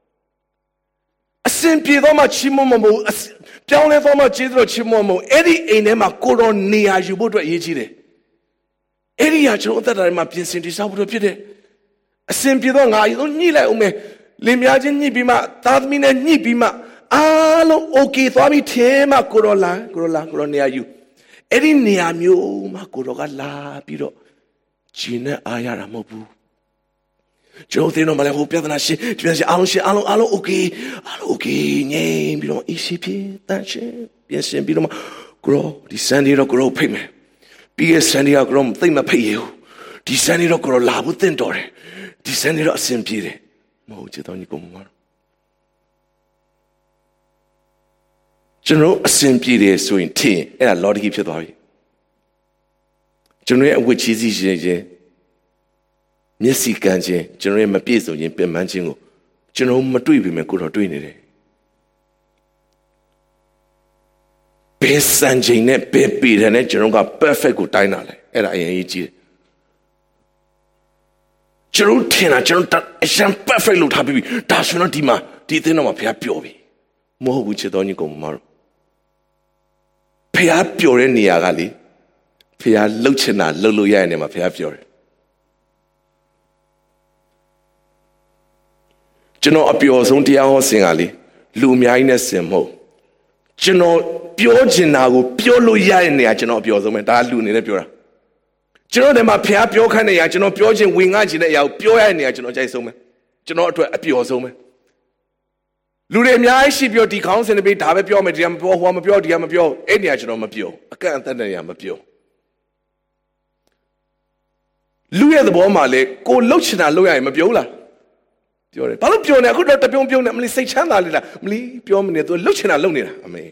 Asin pi do ma chi mo mo mo piang le do ma chi do chi mo mo. Edi enema koro ni a yu bo twa yi chi de. Area children that I might be sent to South Pide. A simple long I don't need like me. Limiajin Nibima, Tadmin and Nibima. Alo, okay, Thami Tema, Corolla, Corolla, Coronia you. Eddie Niamu, Makoroga la, Piro. Gina Ayara Mobu. Joe, they know my hope than I say, Allo, Allo, Allo, okay, Allo, okay, name, you know, E C P, that shit. Yes, and Bidoma, grow, descend, grow, payment. Be a sandy agrom, think my pay you. Descended of Corolabo, then Dory. Descended of Simpire. Moja on you go more. General Simpire so in tea, and a lot of keep your body. General, which is easy. Missy Ganje, General Mapizo, in Pemanjingo. General Matui, we may go or doing it. Best Sanjay, baby, and a general got perfect good dinner, and I ain't. General Tina, General, a sham perfect look happy. That's not Dima, did they know a pair piovi? More which you don't go more. Pay up your Niagali. Pay a Luchina, Luluya, and a pair pure. General up yours on the house in Ali, Lumianes and Mo. General Pure Ginago, Pure Luya, and the Agent of yours, and I do need a pure. General, them are pure, pure kind of Agent, pure wing agent, pure and the Agent of Jason. General to a pure soman. Ludemia, ship your decounts and a bit have a pure medium, pure, one pure, diam pure, any Agent of pure. I can't tell them pure. Louis the Bomale, go Luchina, Louis, I'm a pure. Pure, Palupio, I could not have been only say Chana, Mli, pure minute, Luchina, Lunina, I mean.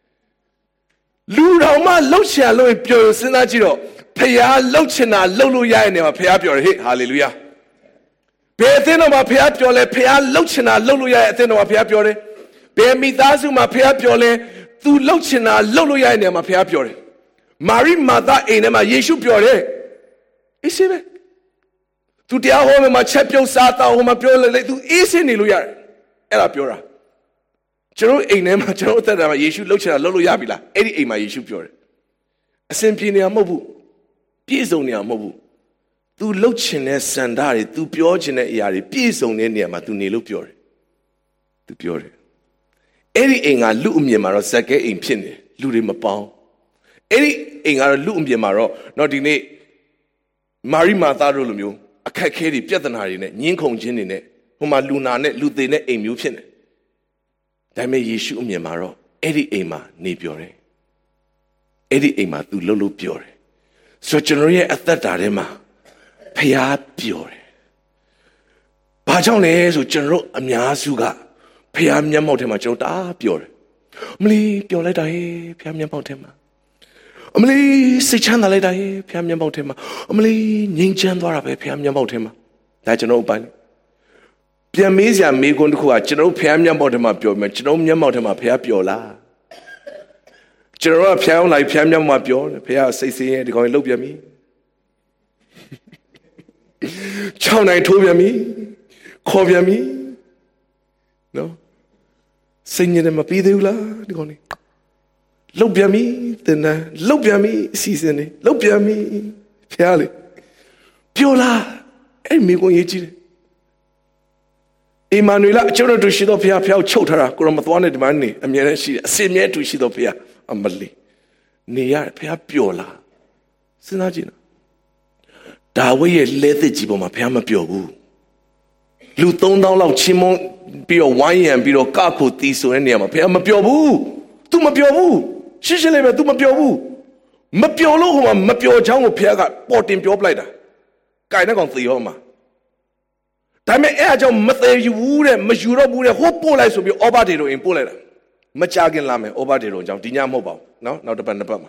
Lurama, Lucia, Louis, pure, Senagiro, Paya, Luchina, Luluya, and never pay up your hit, hallelujah. Pay a thing of a pay up your le, Paya, Luchina, Luluya, a thing of a pay up your le, Pay me Dazuma, pay up your le, Tu Luchina, Luluya, and never pay up your le. Marie Mother, in a Yeshu pure. Is it? To the home, my champion Sata, home, my pure, to easy Niluya, Ella Pura. General in them, General that I issue look at Lolo Yabila, any my issue pure. A Sempinia Mobu, Pizonia Mobu. Tu Lochine Sandari, tu Piogene Yari, Pizon Niama, to Nilu pure. To pure. Any in a Lumia Sake in Pin, Ludim upon. Any in a Lumia Maro, not in a Marie Martha Rulumu, a Kakeri Piatanari, Yinkong Jinine, Huma Lunane, Ludine, a Mupin. That may issue me maro, Eddie Ema, Nibiore. Eddie Ema, tu Lolo Pure. So generally at that Darema, Paya Pure. Pajone, so general Amiasuga, Payam Yamotema Jota Pure. Mli, Pure Leda, Pam Yamotema. Mli, Sichana Leda, Pam Yamotema. Mli, Ninjan Dwara, Pam Yamotema. That's an old bunny. Piamisia me going to go General Piamia Motema Pure, General Motema Pia Piola. General Piam like Piamia Mapio, Pia say, say, going to look at me. Chow night told me, call me. No, singing them a pidula, going look at me, then look at me, season, look at me, Piali. Piola, and me going to Emanuela, children to Shidopia, Pia, Chotara, Gromathwana de Mani, a mere she, same yet to Shidopia, Amberley. Nia, Pia Piola. Sinagina. Da way let the Jiboma Piama Piogu. Luton down like Chimon, be a wine and be a capo, Tiso, and Yama, Piama Piobu. To my Piobu. She shall never do my Piobu. Mapiolo, Mapio Jango Piaga, port in Pio Blider. Kaina on the Homa. Time air jump Matthew you would and Majura would have hope police will be obadero in Polera. Machagan Lame, obadero, jump Dinya mobile. No, not the Pandapama.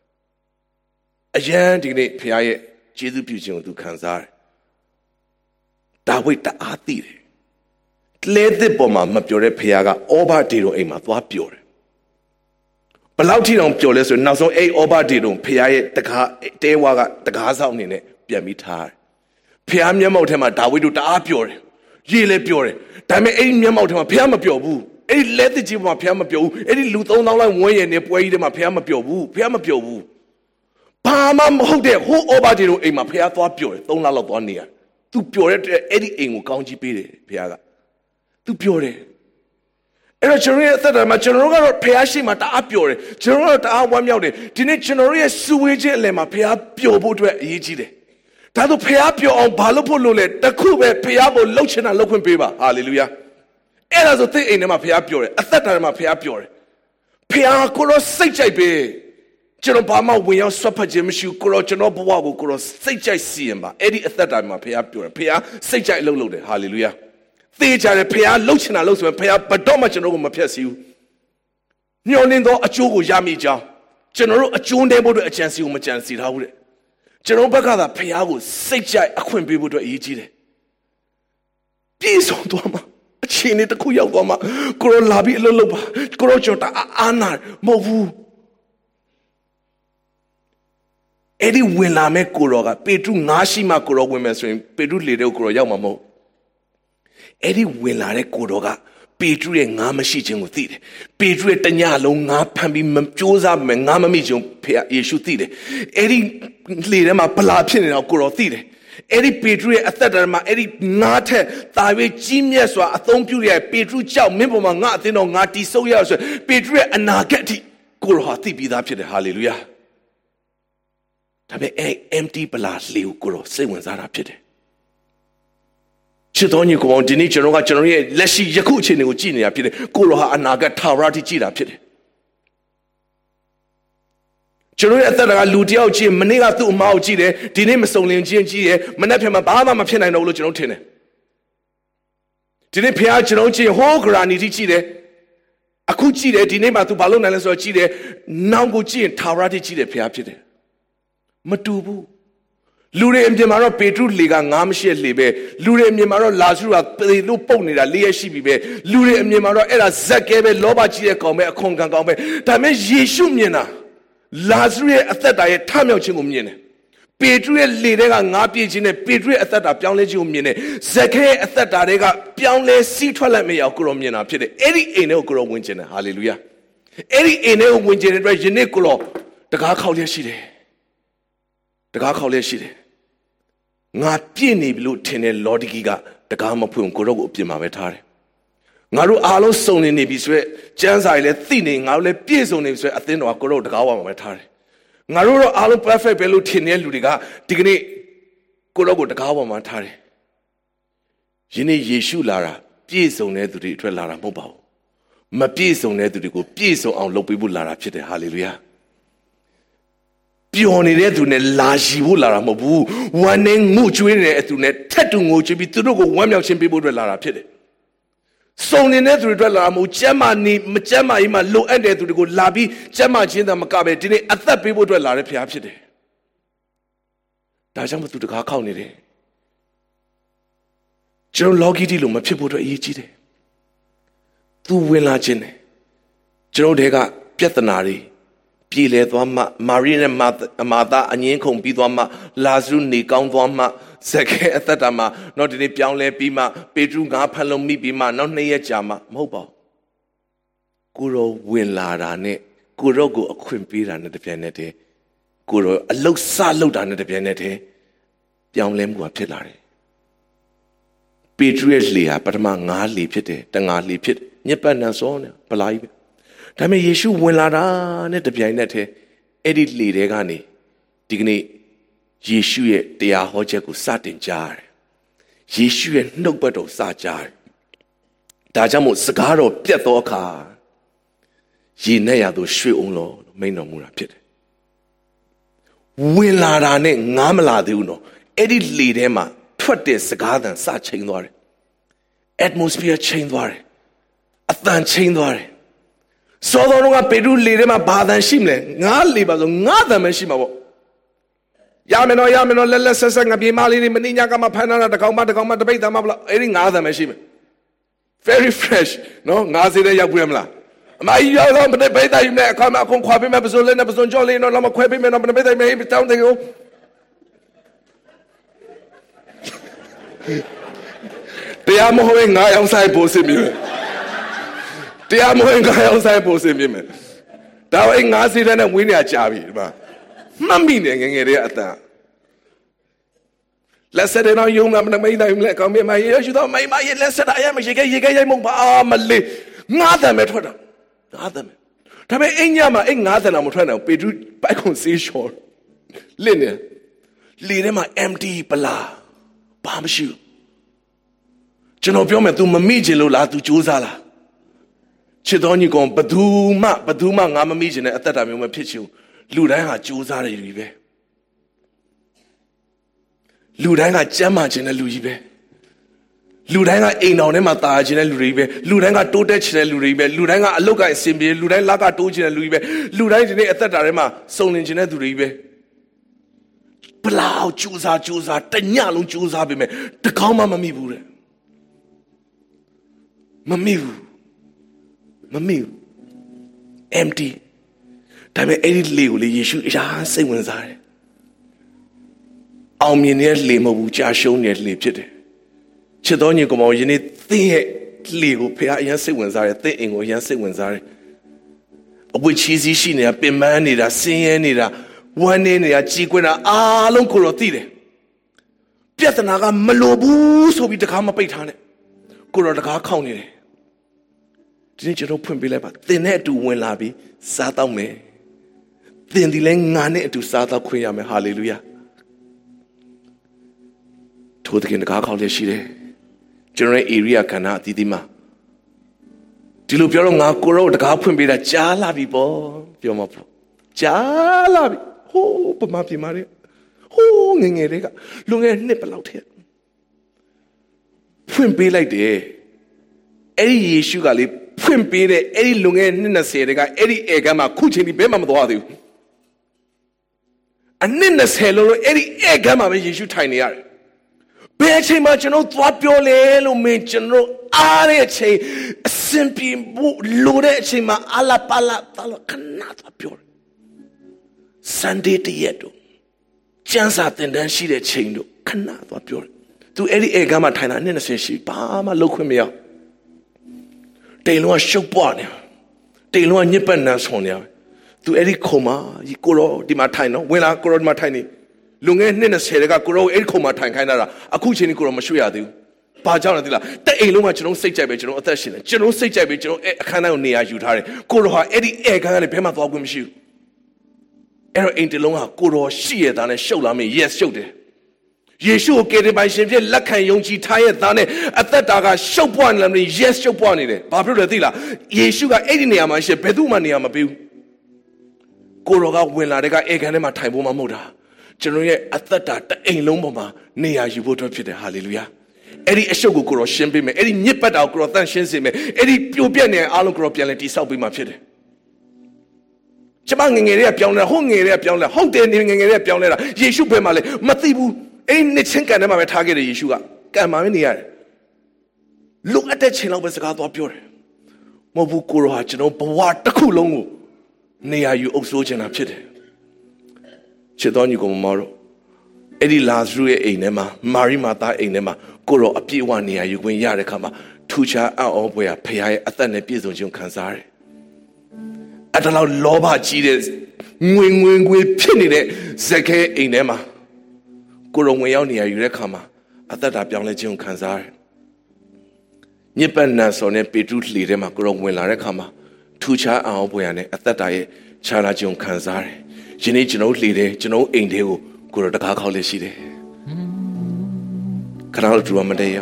A yan dignate Piae, Jesu Puchin to Kansar. That way the Ati. Let the bomber Mapure Piaga, obadero in Matua pure. Balauti on Pure, so now so a obadero, Piae, the car, Tewaga, the Gaza in it, Piamitar. Piam Yamotema, Dawidu da pure. Yele pure. Time aim Yamotema, Piama Piobu. Any let the Jima Piama Pio, any Luton online way and if way them a Piama Piobu, Piama Piobu. Pamam hold there, who obadiro in my Pia thought pure, don't allow one near. To pure any ing county piri, Piaga. To pure. And a general that my general Piashi Mata pure, general ta one yard, didn't generate sewage lema Pia Piobu to Yiji. Tado pay up your own Palopolule, the Kube pay up on Lochina Locan Piba, hallelujah. And as a thing in my pay up your, a third time I pay up your. Pay up Kuro Sage be. ကျွန်တော်ဘာမှဝင်ရောက်ဆွတ်ဖက်ခြင်းမရှိဘူးကိုရောကျွန်တော်ဘဝကိုကိုရောစိတ်ကြိုက်စီရင်ပါအဲ့ဒီအသက်တာမှာဖခင်ပြောတယ်ဖခင်စိတ်ကြိုက်အလုပ်လုပ်တယ်ဟာလေလုယာသေချာတယ်ဖခင်လှုပ်ချင်တာလှုပ်ဆိုရင်ဖခင်ဘတော့မှကျွန်တော်ကိုမဖျက်ဆီးဘူးညှော်နှင်းသောအကျိုးကိုရမိကြောင်းကျွန်တော်တို့အကျိုးတဲ့ဖို့အတွက်အကြံစီကိုမကြံစီထားဘူးတဲ့ကျွန်တော်ဘက်ကသာဖခင်ကိုစိတ်ကြိုက်အခွင့်ပေးဖို့အတွက်အရေးကြီးတယ်ပြည့်စုံသွားမှာအချိန်နဲ့တစ်ခုရောက်သွားမှာကိုရောလာပြီးအလုပ်လုပ်ပါကိုရောကျွန်တော်အာနာမဟုတ်ဘူးအဲ့ဒီဝင်လာမဲ့ကိုရောကပေတရုငါးရှိမှကိုရောဝင်မယ်ဆိုရင်ပေတရုလေတဲ့ကိုရောရောက်မှာမဟုတ်အဲ့ဒီဝင်လာတဲ့ကိုရောကပေတရုရဲ့ငါးမရှိခြင်းကိုသိတယ်ပေတရုရဲ့တညလုံးငါးဖမ်းပြီးမကြိုးစားမယ်ငါးမမိခြင်းဖေယေရှုသိတယ်အဲ့ဒီလေထဲမှာဗလာဖြစ်နေတာကိုရောသိတယ်အဲ့ဒီပေတရုရဲ့အသက်တာမှာအဲ့ဒီငါးထက်တာ၍ကြီးမြတ်စွာအသုံးပြုရပေတရုကြောင့်မင်းပေါ်မှာငါအသင်းတော်ငါတီးဆုပ်ရဆိုပေတရုရဲ့အနာဂတ်အထိကိုရောဟာသိပြီးသားဖြစ်တယ်ဟာလေလုယာဒါပေမဲ့အဲ့ empty ပလာလေကိုကိုရောစိတ်ဝင်စားတာဖြစ်တယ်ချစ်တော်ညီကောင်ဒီနေ့ကျွန်တော်ကကျွန်တော်ရဲ့လက်ရှိယခုအခြေအနေကိုကြည့်နေတာဖြစ်တယ်ကိုရောဟာအနာဂတ်ထာဝရတိကြည့်တာဖြစ်တယ်ကျွန်တော်ရဲ့အသက်ကလူတယောက်ချင်းမနေ့ကသူ့အမောက်ကြည့်တယ်ဒီနေ့မစုံလင်ချင်းကြည့်တယ်မနေ့ပြန်မှာဘာမှမဖြစ်နိုင်တော့ဘူးလို့ကျွန်တော်ထင်တယ်ဒီနေ့ဖခင်ကျွန်တော်ချင်းဟိုးဂရာနီတိကြည့်တယ်အခုကြည့်တယ်ဒီနေ့မှသူဘာလုပ်နိုင်လဲဆိုတော့ကြည့်တယ်နောက်ကိုကြည့်ရင်ထာဝရတိကြည့်တယ်ဖခင်ဖြစ်တယ်မတူဘူးလူတွေအပြင်မှာတော့ပေတရုလေကငါးမရှိရဲ့လေပဲလူတွေအပြင်မှာတော့လာဇရုကပေလို့ပုတ်နေတာလေးရရှိပြီပဲလူတွေအပြင်မှာတော့အဲ့ဒါဇက်ကဲပဲလောဘကြီးတဲ့ကောင်ပဲအခွန်ခံကောင်ပဲဒါပေမဲ့ယေရှုမြင်တာလာဇရုရဲ့အသက်တာရဲ့ထမြောက်ခြင်းကိုမြင်တယ်ပေတရုရဲ့လေတွေကငါးပြည့်ခြင်းနဲ့ပေတရုရဲ့အသက်တာပြောင်းလဲခြင်းကိုမြင်တယ်ဇက်ခဲရဲ့အသက်တာတွေကပြောင်းလဲစီးထွက်လိုက်မရအောင်ကိုရောမြင်တာဖြစ်တယ်အဲ့ဒီအိမ်ထဲကိုကိုရောဝင်ခြင်းတယ်ဟာလေလုယာအဲ့ဒီအိမ်ထဲကိုဝင်ခြင်းတဲ့အတွက်ယနေ့ကိုရောတကားခေါက်လျက်ရှိတယ်တကားခေါက်လျက်ရှိတယ်ငါပြည့်နေပြီလို့ထင်တဲ့လော်ဒီကီကတကားမဖွင့်ကိုရောကိုအပြင်မှာပဲထားတယ်ငါတို့အားလုံးစုံနေနေပြီဆိုရက်ကျမ်းစာတွေလည်းသိနေငါတို့လည်းပြည့်စုံနေပြီဆိုရက်အသင်းတော်ကကိုရောတကားဝါမှာပဲထားတယ်ငါတို့တော့အားလုံး perfect ပဲလို့ထင်တဲ့လူတွေကဒီကနေ့ကိုရောကိုတကားဝါမှာထားတယ်ယနေ့ယေရှုလာတာပြည့်စုံတဲ့သူတွေအတွက်လာတာမဟုတ်ပါဘူးမပြည့်စုံတဲ့သူတွေကိုပြည့်စုံအောင်လုပ်ပေးဖို့လာတာဖြစ်တယ်ဟာလေလုယာပျော်နေတဲ့သူနဲ့လာရှိဖို့လာတာမဟုတ်ဘူးဝမ်းနဲ့ငိုကြွေးနေတဲ့သူနဲ့ထက်တူငိုကြွေးပြီးသူတို့ကိုဝမ်းမြောက်ခြင်းပေးဖို့အတွက်လာတာဖြစ်တယ်စုံနေတဲ့သူတွေအတွက်လာတာမဟုတ်ကျမ်းမာနေမကျမ်းမာရေးမှာလိုအပ်တဲ့သူတွေကိုလာပြီးကျမ်းမာခြင်းသာမကပဲဒီနေ့အသက်ပေးဖို့အတွက်လာတဲ့ဖခင်ဖြစ်တယ်ဒါကြောင့်မသူတကားခောက်နေတယ်ကျွန်တော်လောကီတီလို့မဖြစ်ဖို့အတွက်အရေးကြီးတယ်သူဝင်လာခြင်းတယ်ကျွန်တော်တွေကပြဿနာတွေပြည်လဲသွားမှမာရိနဲ့မာသာအငင်းခုန်ပြီးသွားမှလာဇရုနေကောင်းသွားမှဇက်ခဲအသက်တာမှာတော့ဒီနေ့ပြောင်းလဲပြီးမှပေတရုငါးဖန်လုံးမိပြီးမှနောက်နှစ်ရက်ကြာမှမဟုတ်ပါဘူးကိုရောဝင်လာတာနဲ့ကိုရောကိုအခွင့်ပေးတာနဲ့တပြိုင်နက်တည်းကိုရောအလုတ်စလုတ်တာနဲ့တပြိုင်နက်တည်းပြောင်းလဲမှုကဖြစ်လာတယ်ပေတရုရဲ့လေဟာပထမငါးလေဖြစ်တယ်တငါးလေဖြစ်ညက်ပတ်နံစောနေဗလာကြီးပဲဒါပေမဲ့ယေရှုဝင်လာတာနဲ့တပြိုင်နက်တည်းအဲ့ဒီလေတွေကနေဒီကနေ့ယေရှုရဲ့တရားဟောချက်ကိုစတင်ကြားတယ်ယေရှုရဲ့နှုတ်ပတ်တော်စကြားတယ်ဒါကြောင့်မို့စကားတော်ပြတ်သောအခါရေနဲ့ရသူရွှေအောင်လို့မိန်တော်မူတာဖြစ်တယ်ဝင်လာတာနဲ့ငားမလာသေးဘူးနော်အဲ့ဒီလေထဲမှာထွက်တဲ့စကားသံစချိန်သွားတယ် atmosphere ချိန်သွားတယ်အသံချိန်သွားတယ်စောတော်ကပေတရုလေထဲမှာဘာသံရှိမလဲငါးလေပါဆိုငါးသံပဲရှိမှာပေါ့ရမယ်နော်ရမယ်နော်လက်လက်ဆက်ဆက်ငါပြေမလေးတွေမင်းညာကမှဖမ်းထားတာတကောင်မတကောင်မတပိတ်သားမဘလားအဲ့ဒီငါးသံပဲရှိမယ် very fresh နော်ငါးစီတဲ့ရောက်ပြမလားအမကြီးရောက်တော့မပိတ်သားယူမယ်အခါမှာအခုခွာပေးမယ်ပစိုးလေးနဲ့ပစိုးကြောလေးနော်တော့မခွဲပေးမယ်နော်မပိတ်သားမယ်တောင်းတယ်ကိုတရားမဟုတ်ရင်ငါရောက်ဆိုင်ပို့စီမြေတရားမဝင်ကြအောင်ဆိုင်ပို့စင်ပြမယ်ဒါဝိငါးစီတဲ့နဲ့ဝင်းနေကြပြီဒီမှာမှတ်မိနေငငယ်တွေအတန်လက်ဆက်တဲ့တော့ယုံလာမမိတ်တိုင်းလက်ကောင်းမြမရေရှိတော့မိမရေလက်ဆက်အရမရှိခဲ့ရေခဲရိုက်မုံပါမလေးငါးတန်ပဲထွက်တာငါးတန်ပဲဒါပေမဲ့အင်းညမှာအဲ့ငါးတန်တော့မထွက်နိုင်ဘူးပေတရုပိုက်ခွန်စေးလျှော်လင့်နေလေထဲမှာ empty ပလာဘာမှမရှိဘူးကျွန်တော်ပြောမယ် तू မမိချင်လို့လား तू စူးစားလားချစ်တော်ညီကောင်ဘသူမှဘသူမှငါမမိချင်တဲ့အသက်တာမျိုးမဖြစ်ချင်ဘူးလူတိုင်းဟာကြိုးစားတဲ့လူကြီးပဲလူတိုင်းကကြမ်းမာခြင်းတဲ့လူကြီးပဲလူတိုင်းကအိမ်တော်ထဲမှာတာယာခြင်းတဲ့လူတွေပဲလူတိုင်းကတိုးတက်ခြင်းတဲ့လူတွေပဲလူတိုင်းကအလုတ်ကအစင်ပြေလူတိုင်းလက်ကတိုးခြင်းတဲ့လူကြီးပဲလူတိုင်းဒီနေ့အသက်တာထဲမှာစုံလင်ခြင်းတဲ့သူတွေပဲဘလောက်ကြိုးစားကြိုးစားတညလုံးကြိုးစားပေမဲ့တကောင်းမှမမိဘူးတဲ့မမိဘူးမမိဘူး empty ဒါပေမဲ့အဲ့ဒီလေကိုလေယေရှုအရာစိတ်ဝင်စားတယ်အောင်မြင်တဲ့လေမဟုတ်ဘူးကြာရှုံးတဲ့လေဖြစ်တယ်ချစ်တော်ညီကောင်မယနေ့သင်ရဲ့လေကိုဖခင်အရင်စိတ်ဝင်စားတယ်သင်အိမ်ကိုအရင်စိတ်ဝင်စားတယ်အဝိချီးစီးရှိနေတာပင်ပန်းနေတာဆင်းရဲနေတာဝမ်းနေနေတာကြေကွင်းတာအားလုံးကိုတော့သိတယ်ပြဿနာကမလိုဘူးဆိုပြီးတခါမပိတ်ထားနဲ့ကိုတော့တခါခေါင်းနေတယ်ဒီနေ့ကျွန်တော်ဖွင့်ပေးလိုက်ပါသင်နဲ့အတူဝင်လာပြီးစားတော့မယ်သင်ဒီလဲငါနဲ့အတူစားတော့ခွင့်ရမယ်ဟာလေလုယာထိုးတဲ့ကခေါင်းလေးရှိတယ်ကျွန်တော်ရဲ့ area ခန္ဓာအသီးသီးမှာဒီလိုပြောတော့ငါကိုရောတကားဖွင့်ပေးတာကြားလာပြီပေါ့ပြောမှာပေါ့ကြားလာပြီဟိုးပမာပြမာတွေဟိုးငငယ်တွေကလူငယ်နှစ်ဘလောက်ထဲဖွင့်ပေးလိုက်တယ်အဲ့ဒီယေရှုကလေဖွင့်ပေးတဲ့အဲ့ဒီလူငယ်နှစ်၂၀တွေကအဲ့ဒီဧကမှာခုချိန်ဒီဘဲမှမသွားသေးဘူးအနှစ်၂၀လုံးလို့အဲ့ဒီဧကမှာပဲယေရှုထိုင်နေရတယ်ဘယ်အချိန်မှကျွန်တော်သွားပြောလဲလို့မင်းကျွန်တော်အားတဲ့အချိန်အစင်ပြေဖို့လိုတဲ့အချိန်မှာအလာပါလာတလခဏသွားပြောတယ် Sunday တရက်တို့ကျမ်းစာသင်တန်းရှိတဲ့ချိန်တို့ခဏသွားပြောတယ်သူအဲ့ဒီဧကမှာထိုင်တာနှစ်၂၀ရှိဘာမှလုပ်ခွင့်မရတိမ်လုံးကရှုပ်ပွားနေတိမ်လုံးကညစ်ပတ်နန်းဆွန်နေသူအဲ့ဒီခုံမှာကိုရောဒီမှာထိုင်နော်ဝင်လာကိုရောဒီမှာထိုင်နေလူငယ်နှစ်၂၀ကကိုရောအဲ့ဒီခုံမှာထိုင်ခိုင်းတာအခုချိန်ကိုရောမရွှေ့ရသေးဘူးဘာကြောင့်လဲသိလားတဲ့အိမ်လုံးကကျွန်တော်စိတ်ကြိုက်ပဲကျွန်တော်အသက်ရှင်တယ်ကျွန်တော်စိတ်ကြိုက်ပဲကျွန်တော်အခန်းထဲကိုနေရာယူထားတယ်ကိုရောဟာအဲ့ဒီဧကန်ကနေဘယ်မှသွားခွင့်မရှိဘူးအဲ့တော့အိမ်တလုံးကကိုရောရှိရတာနဲ့ရှုပ်လာမင်း yes ရှုပ်တယ်ယေရှုကိုကယ်တင်ပိုင်ရှင်ဖြစ်လက်ခံယုံကြည်ထားရဲ့သားနဲ့အသက်တာကရှုပ်ပွားနေလားမသိ yes ရှုပ်ပွားနေတယ်ဘာဖြစ်လို့လဲသိလားယေရှုကအဲ့ဒီနေရာမှာရှိဘယ်သူမှနေရာမပေးဘူးကိုရောကဝင်လာတဲ့ကဧကန်ထဲမှာထိုင်ဖို့မှမဟုတ်တာကျွန်တော်ရဲ့အသက်တာတအိမ်လုံးပေါ်မှာနေရာယူဖို့အတွက်ဖြစ်တယ်ဟာလေလုယာအဲ့ဒီအရှုပ်ကိုကိုရောရှင်းပေးမယ်အဲ့ဒီညစ်ပတ်တာကိုကိုရောတန့်ရှင်းစေမယ်အဲ့ဒီပြိုပြက်နေအားလုံးကိုရောပြန်လဲတိဆောက်ပေးမှဖြစ်တယ်ကျမငငယ်တွေကပြောင်းလဲဟိုငငယ်တွေကပြောင်းလဲဟုတ်တယ်ငငယ်တွေကပြောင်းလဲတာယေရှုဘယ်မှာလဲမသိဘူးအဲ့ဒီနှစ်ချင်းကန်ထဲမှာပဲထားခဲ့တယ်ယေရှုကကံမှာပဲနေရတယ်လူအပ်တဲ့ချိန်လောက်ပဲစကားသွားပြောတယ်မဟုတ်ဘူးကိုရောဟာကျွန်တော်ဘဝတစ်ခုလုံးကိုနေရာယူအုပ်စိုးခြင်းတာဖြစ်တယ်ချစ်တော်ညီကောင်မတော်အဲ့ဒီလာဇရုရဲ့အိမ်ထဲမှာမာရိမာသားအိမ်ထဲမှာကိုရောအပြည့်အဝနေရာယူခွင့်ရတဲ့ခါမှာထူခြားအံ့ဩဖွယ်ဖခင်ရဲ့အသက်နဲ့ပြည့်စုံခြင်းခံစားရတယ်အဲ့ဒါလောက်လောဘကြီးတဲ့ငွေငွေငွေဖြစ်နေတဲ့ဇက်ခဲအိမ်ထဲမှာကိုရောဝင်ရောက်နေရာယူတဲ့ခါမှာအသက်တာပြောင်းလဲခြင်းခံစားရတယ်ညစ်ပတ်နန်စော်နဲ့ပေတရုလှေထဲမှာကိုရောဝင်လာတဲ့ခါမှာထူခြားအံ့ဩဖွယ်နဲ့အသက်တာရဲ့ခြားနာခြင်းခံစားရတယ်ယနေ့ကျွန်တော်လှေတယ်ကျွန်တော်အိမ်ထဲကိုကိုရောတကားခေါက်လေးရှိတယ်ခဏလောက်ကြည့်မတဲ့ရ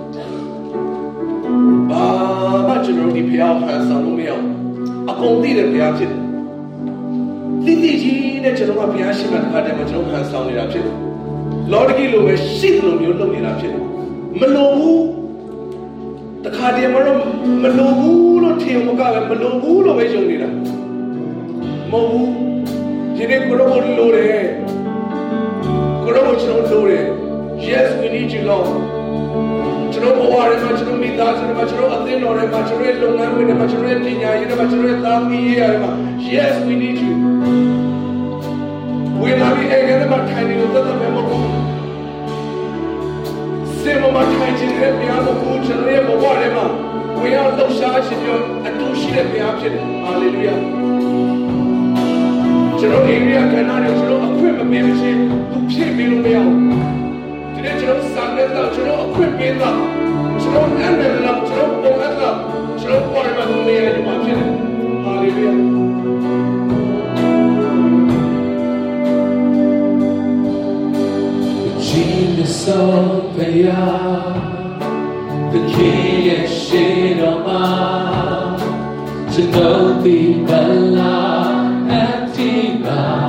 ဘာမှကျွန်တော်ဒီဖျားဟန်ဆောင်လို့မရအကုန်သိတယ်ဖျားဖြစ်တယ်တိတိကြီးနဲ့ကျွန်တော်ကဖျားရှိမှတခါတည်းမှာကျွန်တော်ဟန်ဆောင်နေတာဖြစ်တယ်လော်ဒကီလိုပဲရှိသလိုမျိုးလုပ်နေတာဖြစ်တယ်မလိုဘူးတခါတည်းမှာတော့မလိုဘူးလို့ထင်မကပဲမလိုဘူးလို့ပဲယုံနေတာမဟုတ်ဘူးဒီနေ့ကိုရောလိုတယ်ကိုရောကျွန်တော်လိုတယ် yes we need you Lord ကျွန်တော်ဘဝထဲမှာကျွန်တော်မိသားစုထဲမှာကျွန်တော်အသင်းတော်ထဲမှာကျွန်တော်ရဲ့လုပ်ငန်းခွင်ထဲမှာကျွန်တော်ရဲ့ပညာရေးထဲမှာကျွန်တော်ရဲ့သားသမီးရေးထဲမှာ yes we need you ဝေလာပြီးအဲ့ဒီမှာထိုင်နေလို့တတ်တယ်မဟုတ်ဘူးစေမမထိုင်ခြင်းနဲ့ပြန်လို့ကိုကျွန်တော်ရဲ့ဘဝထဲမှာဝင်ရောက်လှူရှားခြင်းမျိုးအတူရှိတဲ့ဘုရားဖြစ်တယ်ဟာလေလုယာကျွန်တော်အိမ်ရခဏနဲ့ကျွန်တော်အခွင့်မပေးခြင်းသူဖြည့်ပေးလို့မရဘူးဒီနေ့ကျွန်တော်စာနဲ့တော့ကျွန်တော်အခွင့်ပေးတော့ကျွန်တော်အနန္တလောက်ကျွန်တော်ပုံအပ်တော့ကျွန်တော်ပေါ်မှာနေရမှာဖြစ်တယ်ဟာလေလုယာ Sophia, the king and Shinoma, to know the Bala and Tiba.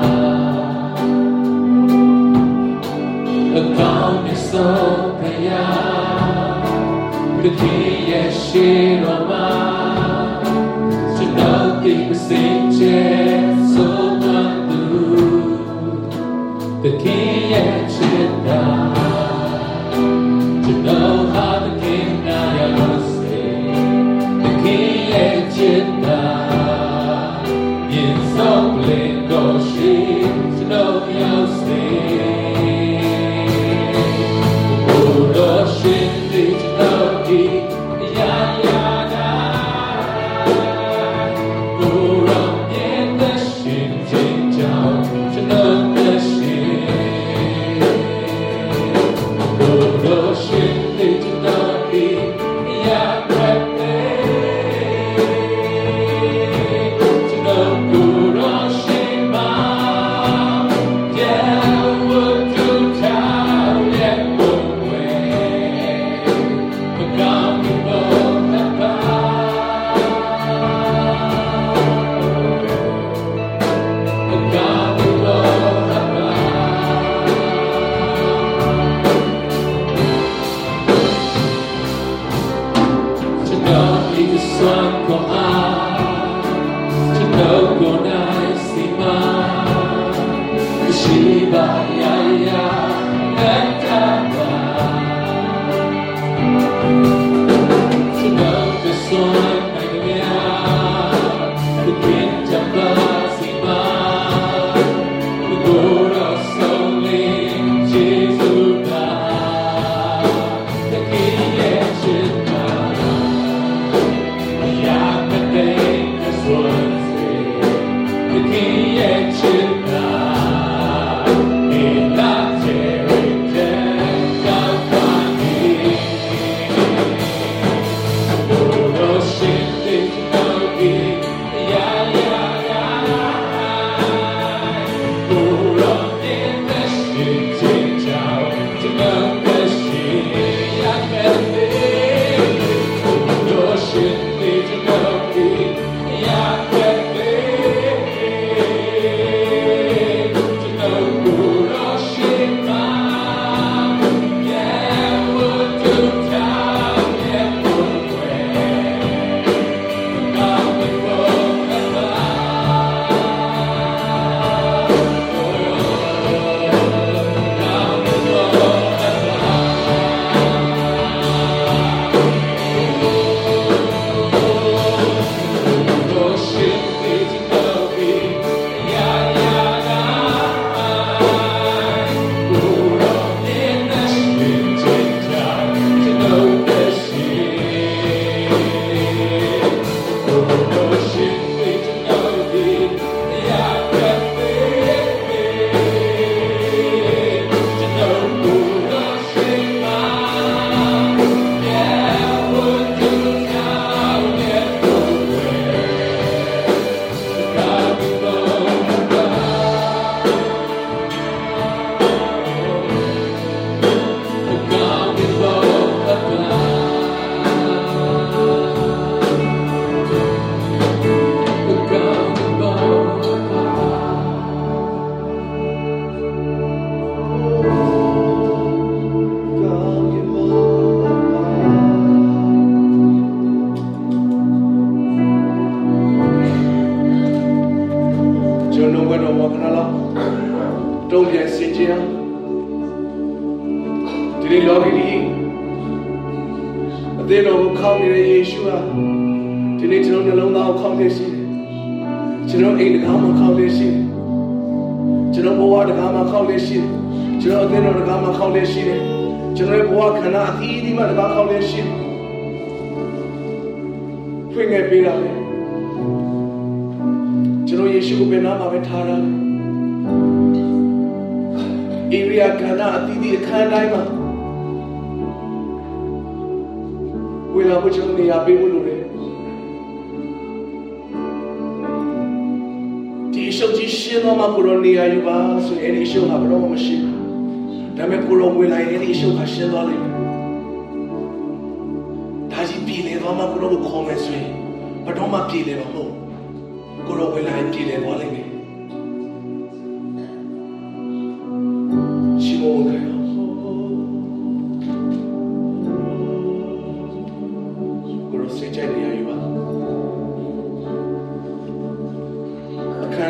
ဆ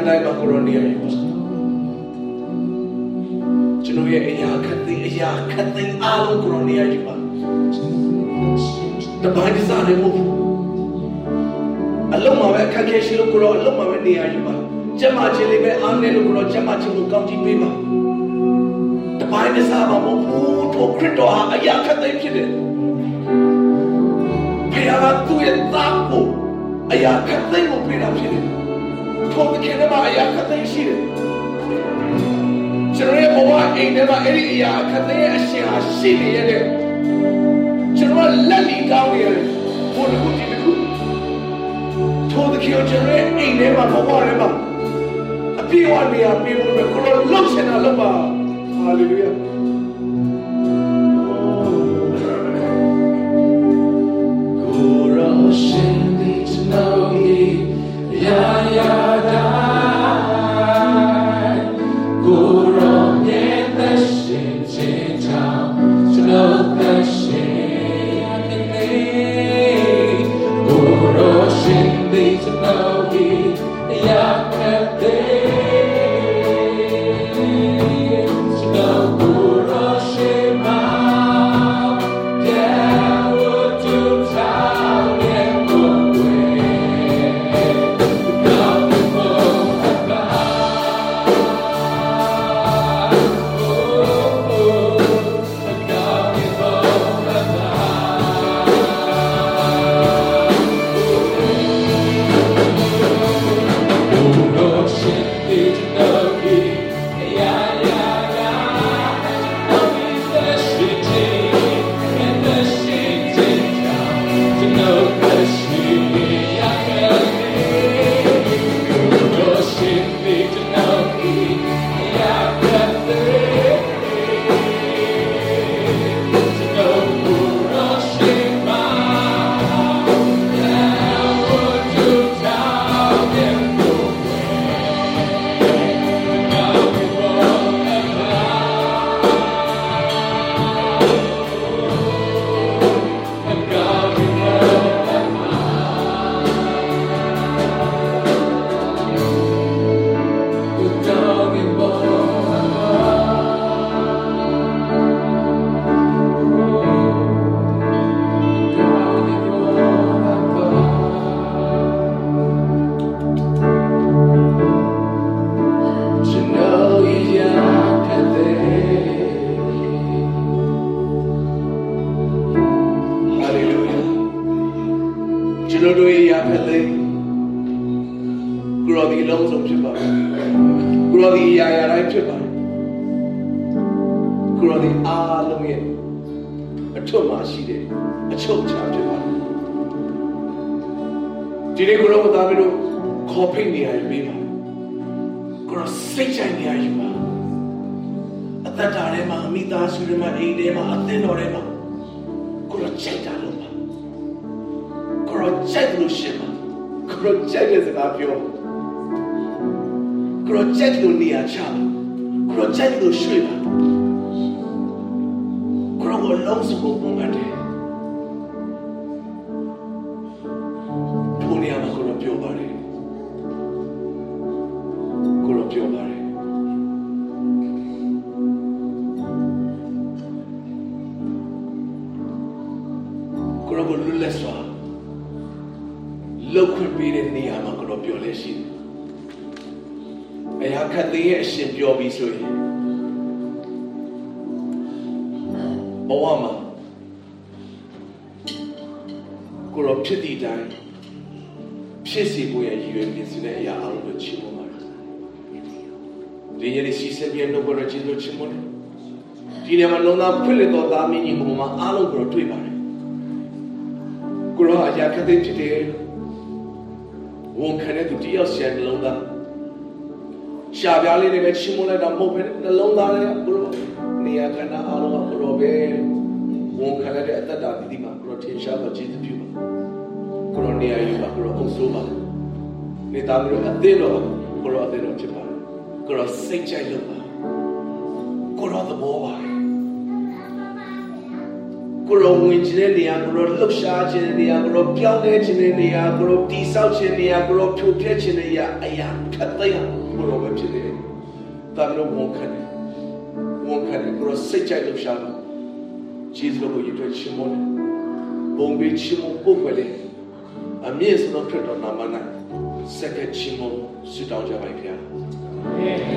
တိုင်းမှာကိုရောနေရယူပါကျွန်တော်ရဲ့အရာခတ်သိမ်းအရာခတ်သိမ်းအားလုံးကိုရောနေရယူပါတပိုင်းတစားလည်းမဟုတ်ဘူးအလုံးမှာပဲအခက်ခဲရှိလို့ကိုရောအလုံးမှာပဲနေရယူပါကျမချင်းလေးပဲအားနေလို့ကိုရောကျမချင်းကိုကောင်းကြည့်ပေးပါတပိုင်းတစားမှာမဟုတ်ဘူးထိုခရစ်တော်ဟာအရာခတ်သိမ်းဖြစ်တယ်ဘုရားကသူ့ရဲ့သားကိုအရာခတ်သိမ်းကိုပေးတာဖြစ်တယ်ထိုသခင်မှာအရာခတ်သိမ်းရှိတယ်ကျွန်တော်ရဲ့ဘဝအိမ်ထဲမှာအဲ့ဒီအရာခတ်သိမ်းရဲ့အရှင်ဟာရှိနေရတဲ့ကျွန်တော်လက်လီကောင်းရတယ်ဘုရားကိုဒီတစ်ခုထိုသခင်ကျွန်တော်ရဲ့အိမ်ထဲမှာဘဝထဲမှာအပြည့်အဝနေရာပေးဖို့ကိုရောလှုပ်ရှင်တာလှုပ်ပါဟာလေလုယာကိုရောရှင်ဒီစနောီယာယာဒါကိုရောရဲ့သက်ရှင်ခြင်းကြောင့်ကျွန်တော်သက်ရှင်နေကိုရောရှင်ဒီစနောီယာယာဒါဒီနေ့ကိုရောသားမီးတို့ခေါ်ဖိတ်နေရပြီပါကိုရောစိတ်ကြိုက်နေရပြီပါအသက်တာထဲမှာမိသားစုတွေမှာအိမ်ထဲမှာအသင်းတော်ထဲမှာကိုရောကြိုက်တာလို့ပါကိုရောကြိုက်လို့ရှင်ပါကိုရောကြိုက်တဲ့စကားပြောကိုရောကြိုက်လို့နေရာချကိုရောကြိုက်လို့ရွှေ့ပါကိုရောကိုလုံးစုံပုံမှန်တယ်ပြောပါတယ်ကိုရောပြောပါတယ်ကိုရောကိုလွတ်လပ်စွာလောက်ခွင့်ပေးတဲ့နေရာမှာကိုရောပြောလဲရှိတယ်အရာခတ်သိမ်းရဲ့အရှင်ပြောပြီးဆိုရင်ဘဝမှာကိုရောဖြစ်သည့်တိုင်းဖြစ်စီဖို့ရည်ရွယ်နေစေတဲ့အရာအလုံးကိုချီးမွမ်းပါတယ်ဒီနေ့စီစပြည့်တော့ကိုရချီးလို့ချီးမွမ်းတယ်ဒီနေ့မှာလုံးသားဖွင့်လက်တော်သားမင်းကြီးကိုမှအားလုံးကိုတွေ့ပါတယ်ကိုရောအရာခက်တဲ့ဖြစ်တယ်ဝန်ခံတဲ့သူတယောက်ဆရာနှလုံးသားရှားပြားလေးတွေပဲချီးမွမ်းလိုက်တာမဟုတ်ဘဲနှလုံးသားလေးကိုရောနေရာခန္ဓာအားလုံးကကိုရောပဲဝန်ခံတဲ့အတ္တတာဒီမှာကိုရောထင်ရှားတော့ကျေးဇူးပြုပါကိုရောနေရာယူပါကိုရောအုပ်စိုးပါနေသားမျိုးအသေးတော့ကိုရောအသေးတော့ဖြစ်ပါကိုရောစိတ်ကြိုက်လို့ပါကိုရောသဘောပါကိုရောဝင်ခြင်းတဲ့နေရာကိုရောလှုပ်ရှားခြင်းတဲ့နေရာကိုရောပြောင်းလဲခြင်းတဲ့နေရာကိုရောတိဆောက်ခြင်းနေရာကိုရောဖြိုဖျက်ခြင်းတဲ့နေရာအရာခတ်သိမ်းကိုရောပဲဖြစ်တယ်။ဒါမျိုးဝန်ခံတယ်။ဝန်ခံတယ်ကိုရောစိတ်ကြိုက်လှုပ်ရှားလို့ဂျေဇုကိုရည်တွေ့ခြင်းမို့ဘုံပေးခြင်းမို့ပုတ်ပဲလေအမြင့်ဆုံးခရစ်တော်နာမ၌စက္ကချင်းမို့ဆုတောင်းကြပါခင်ဗျာ။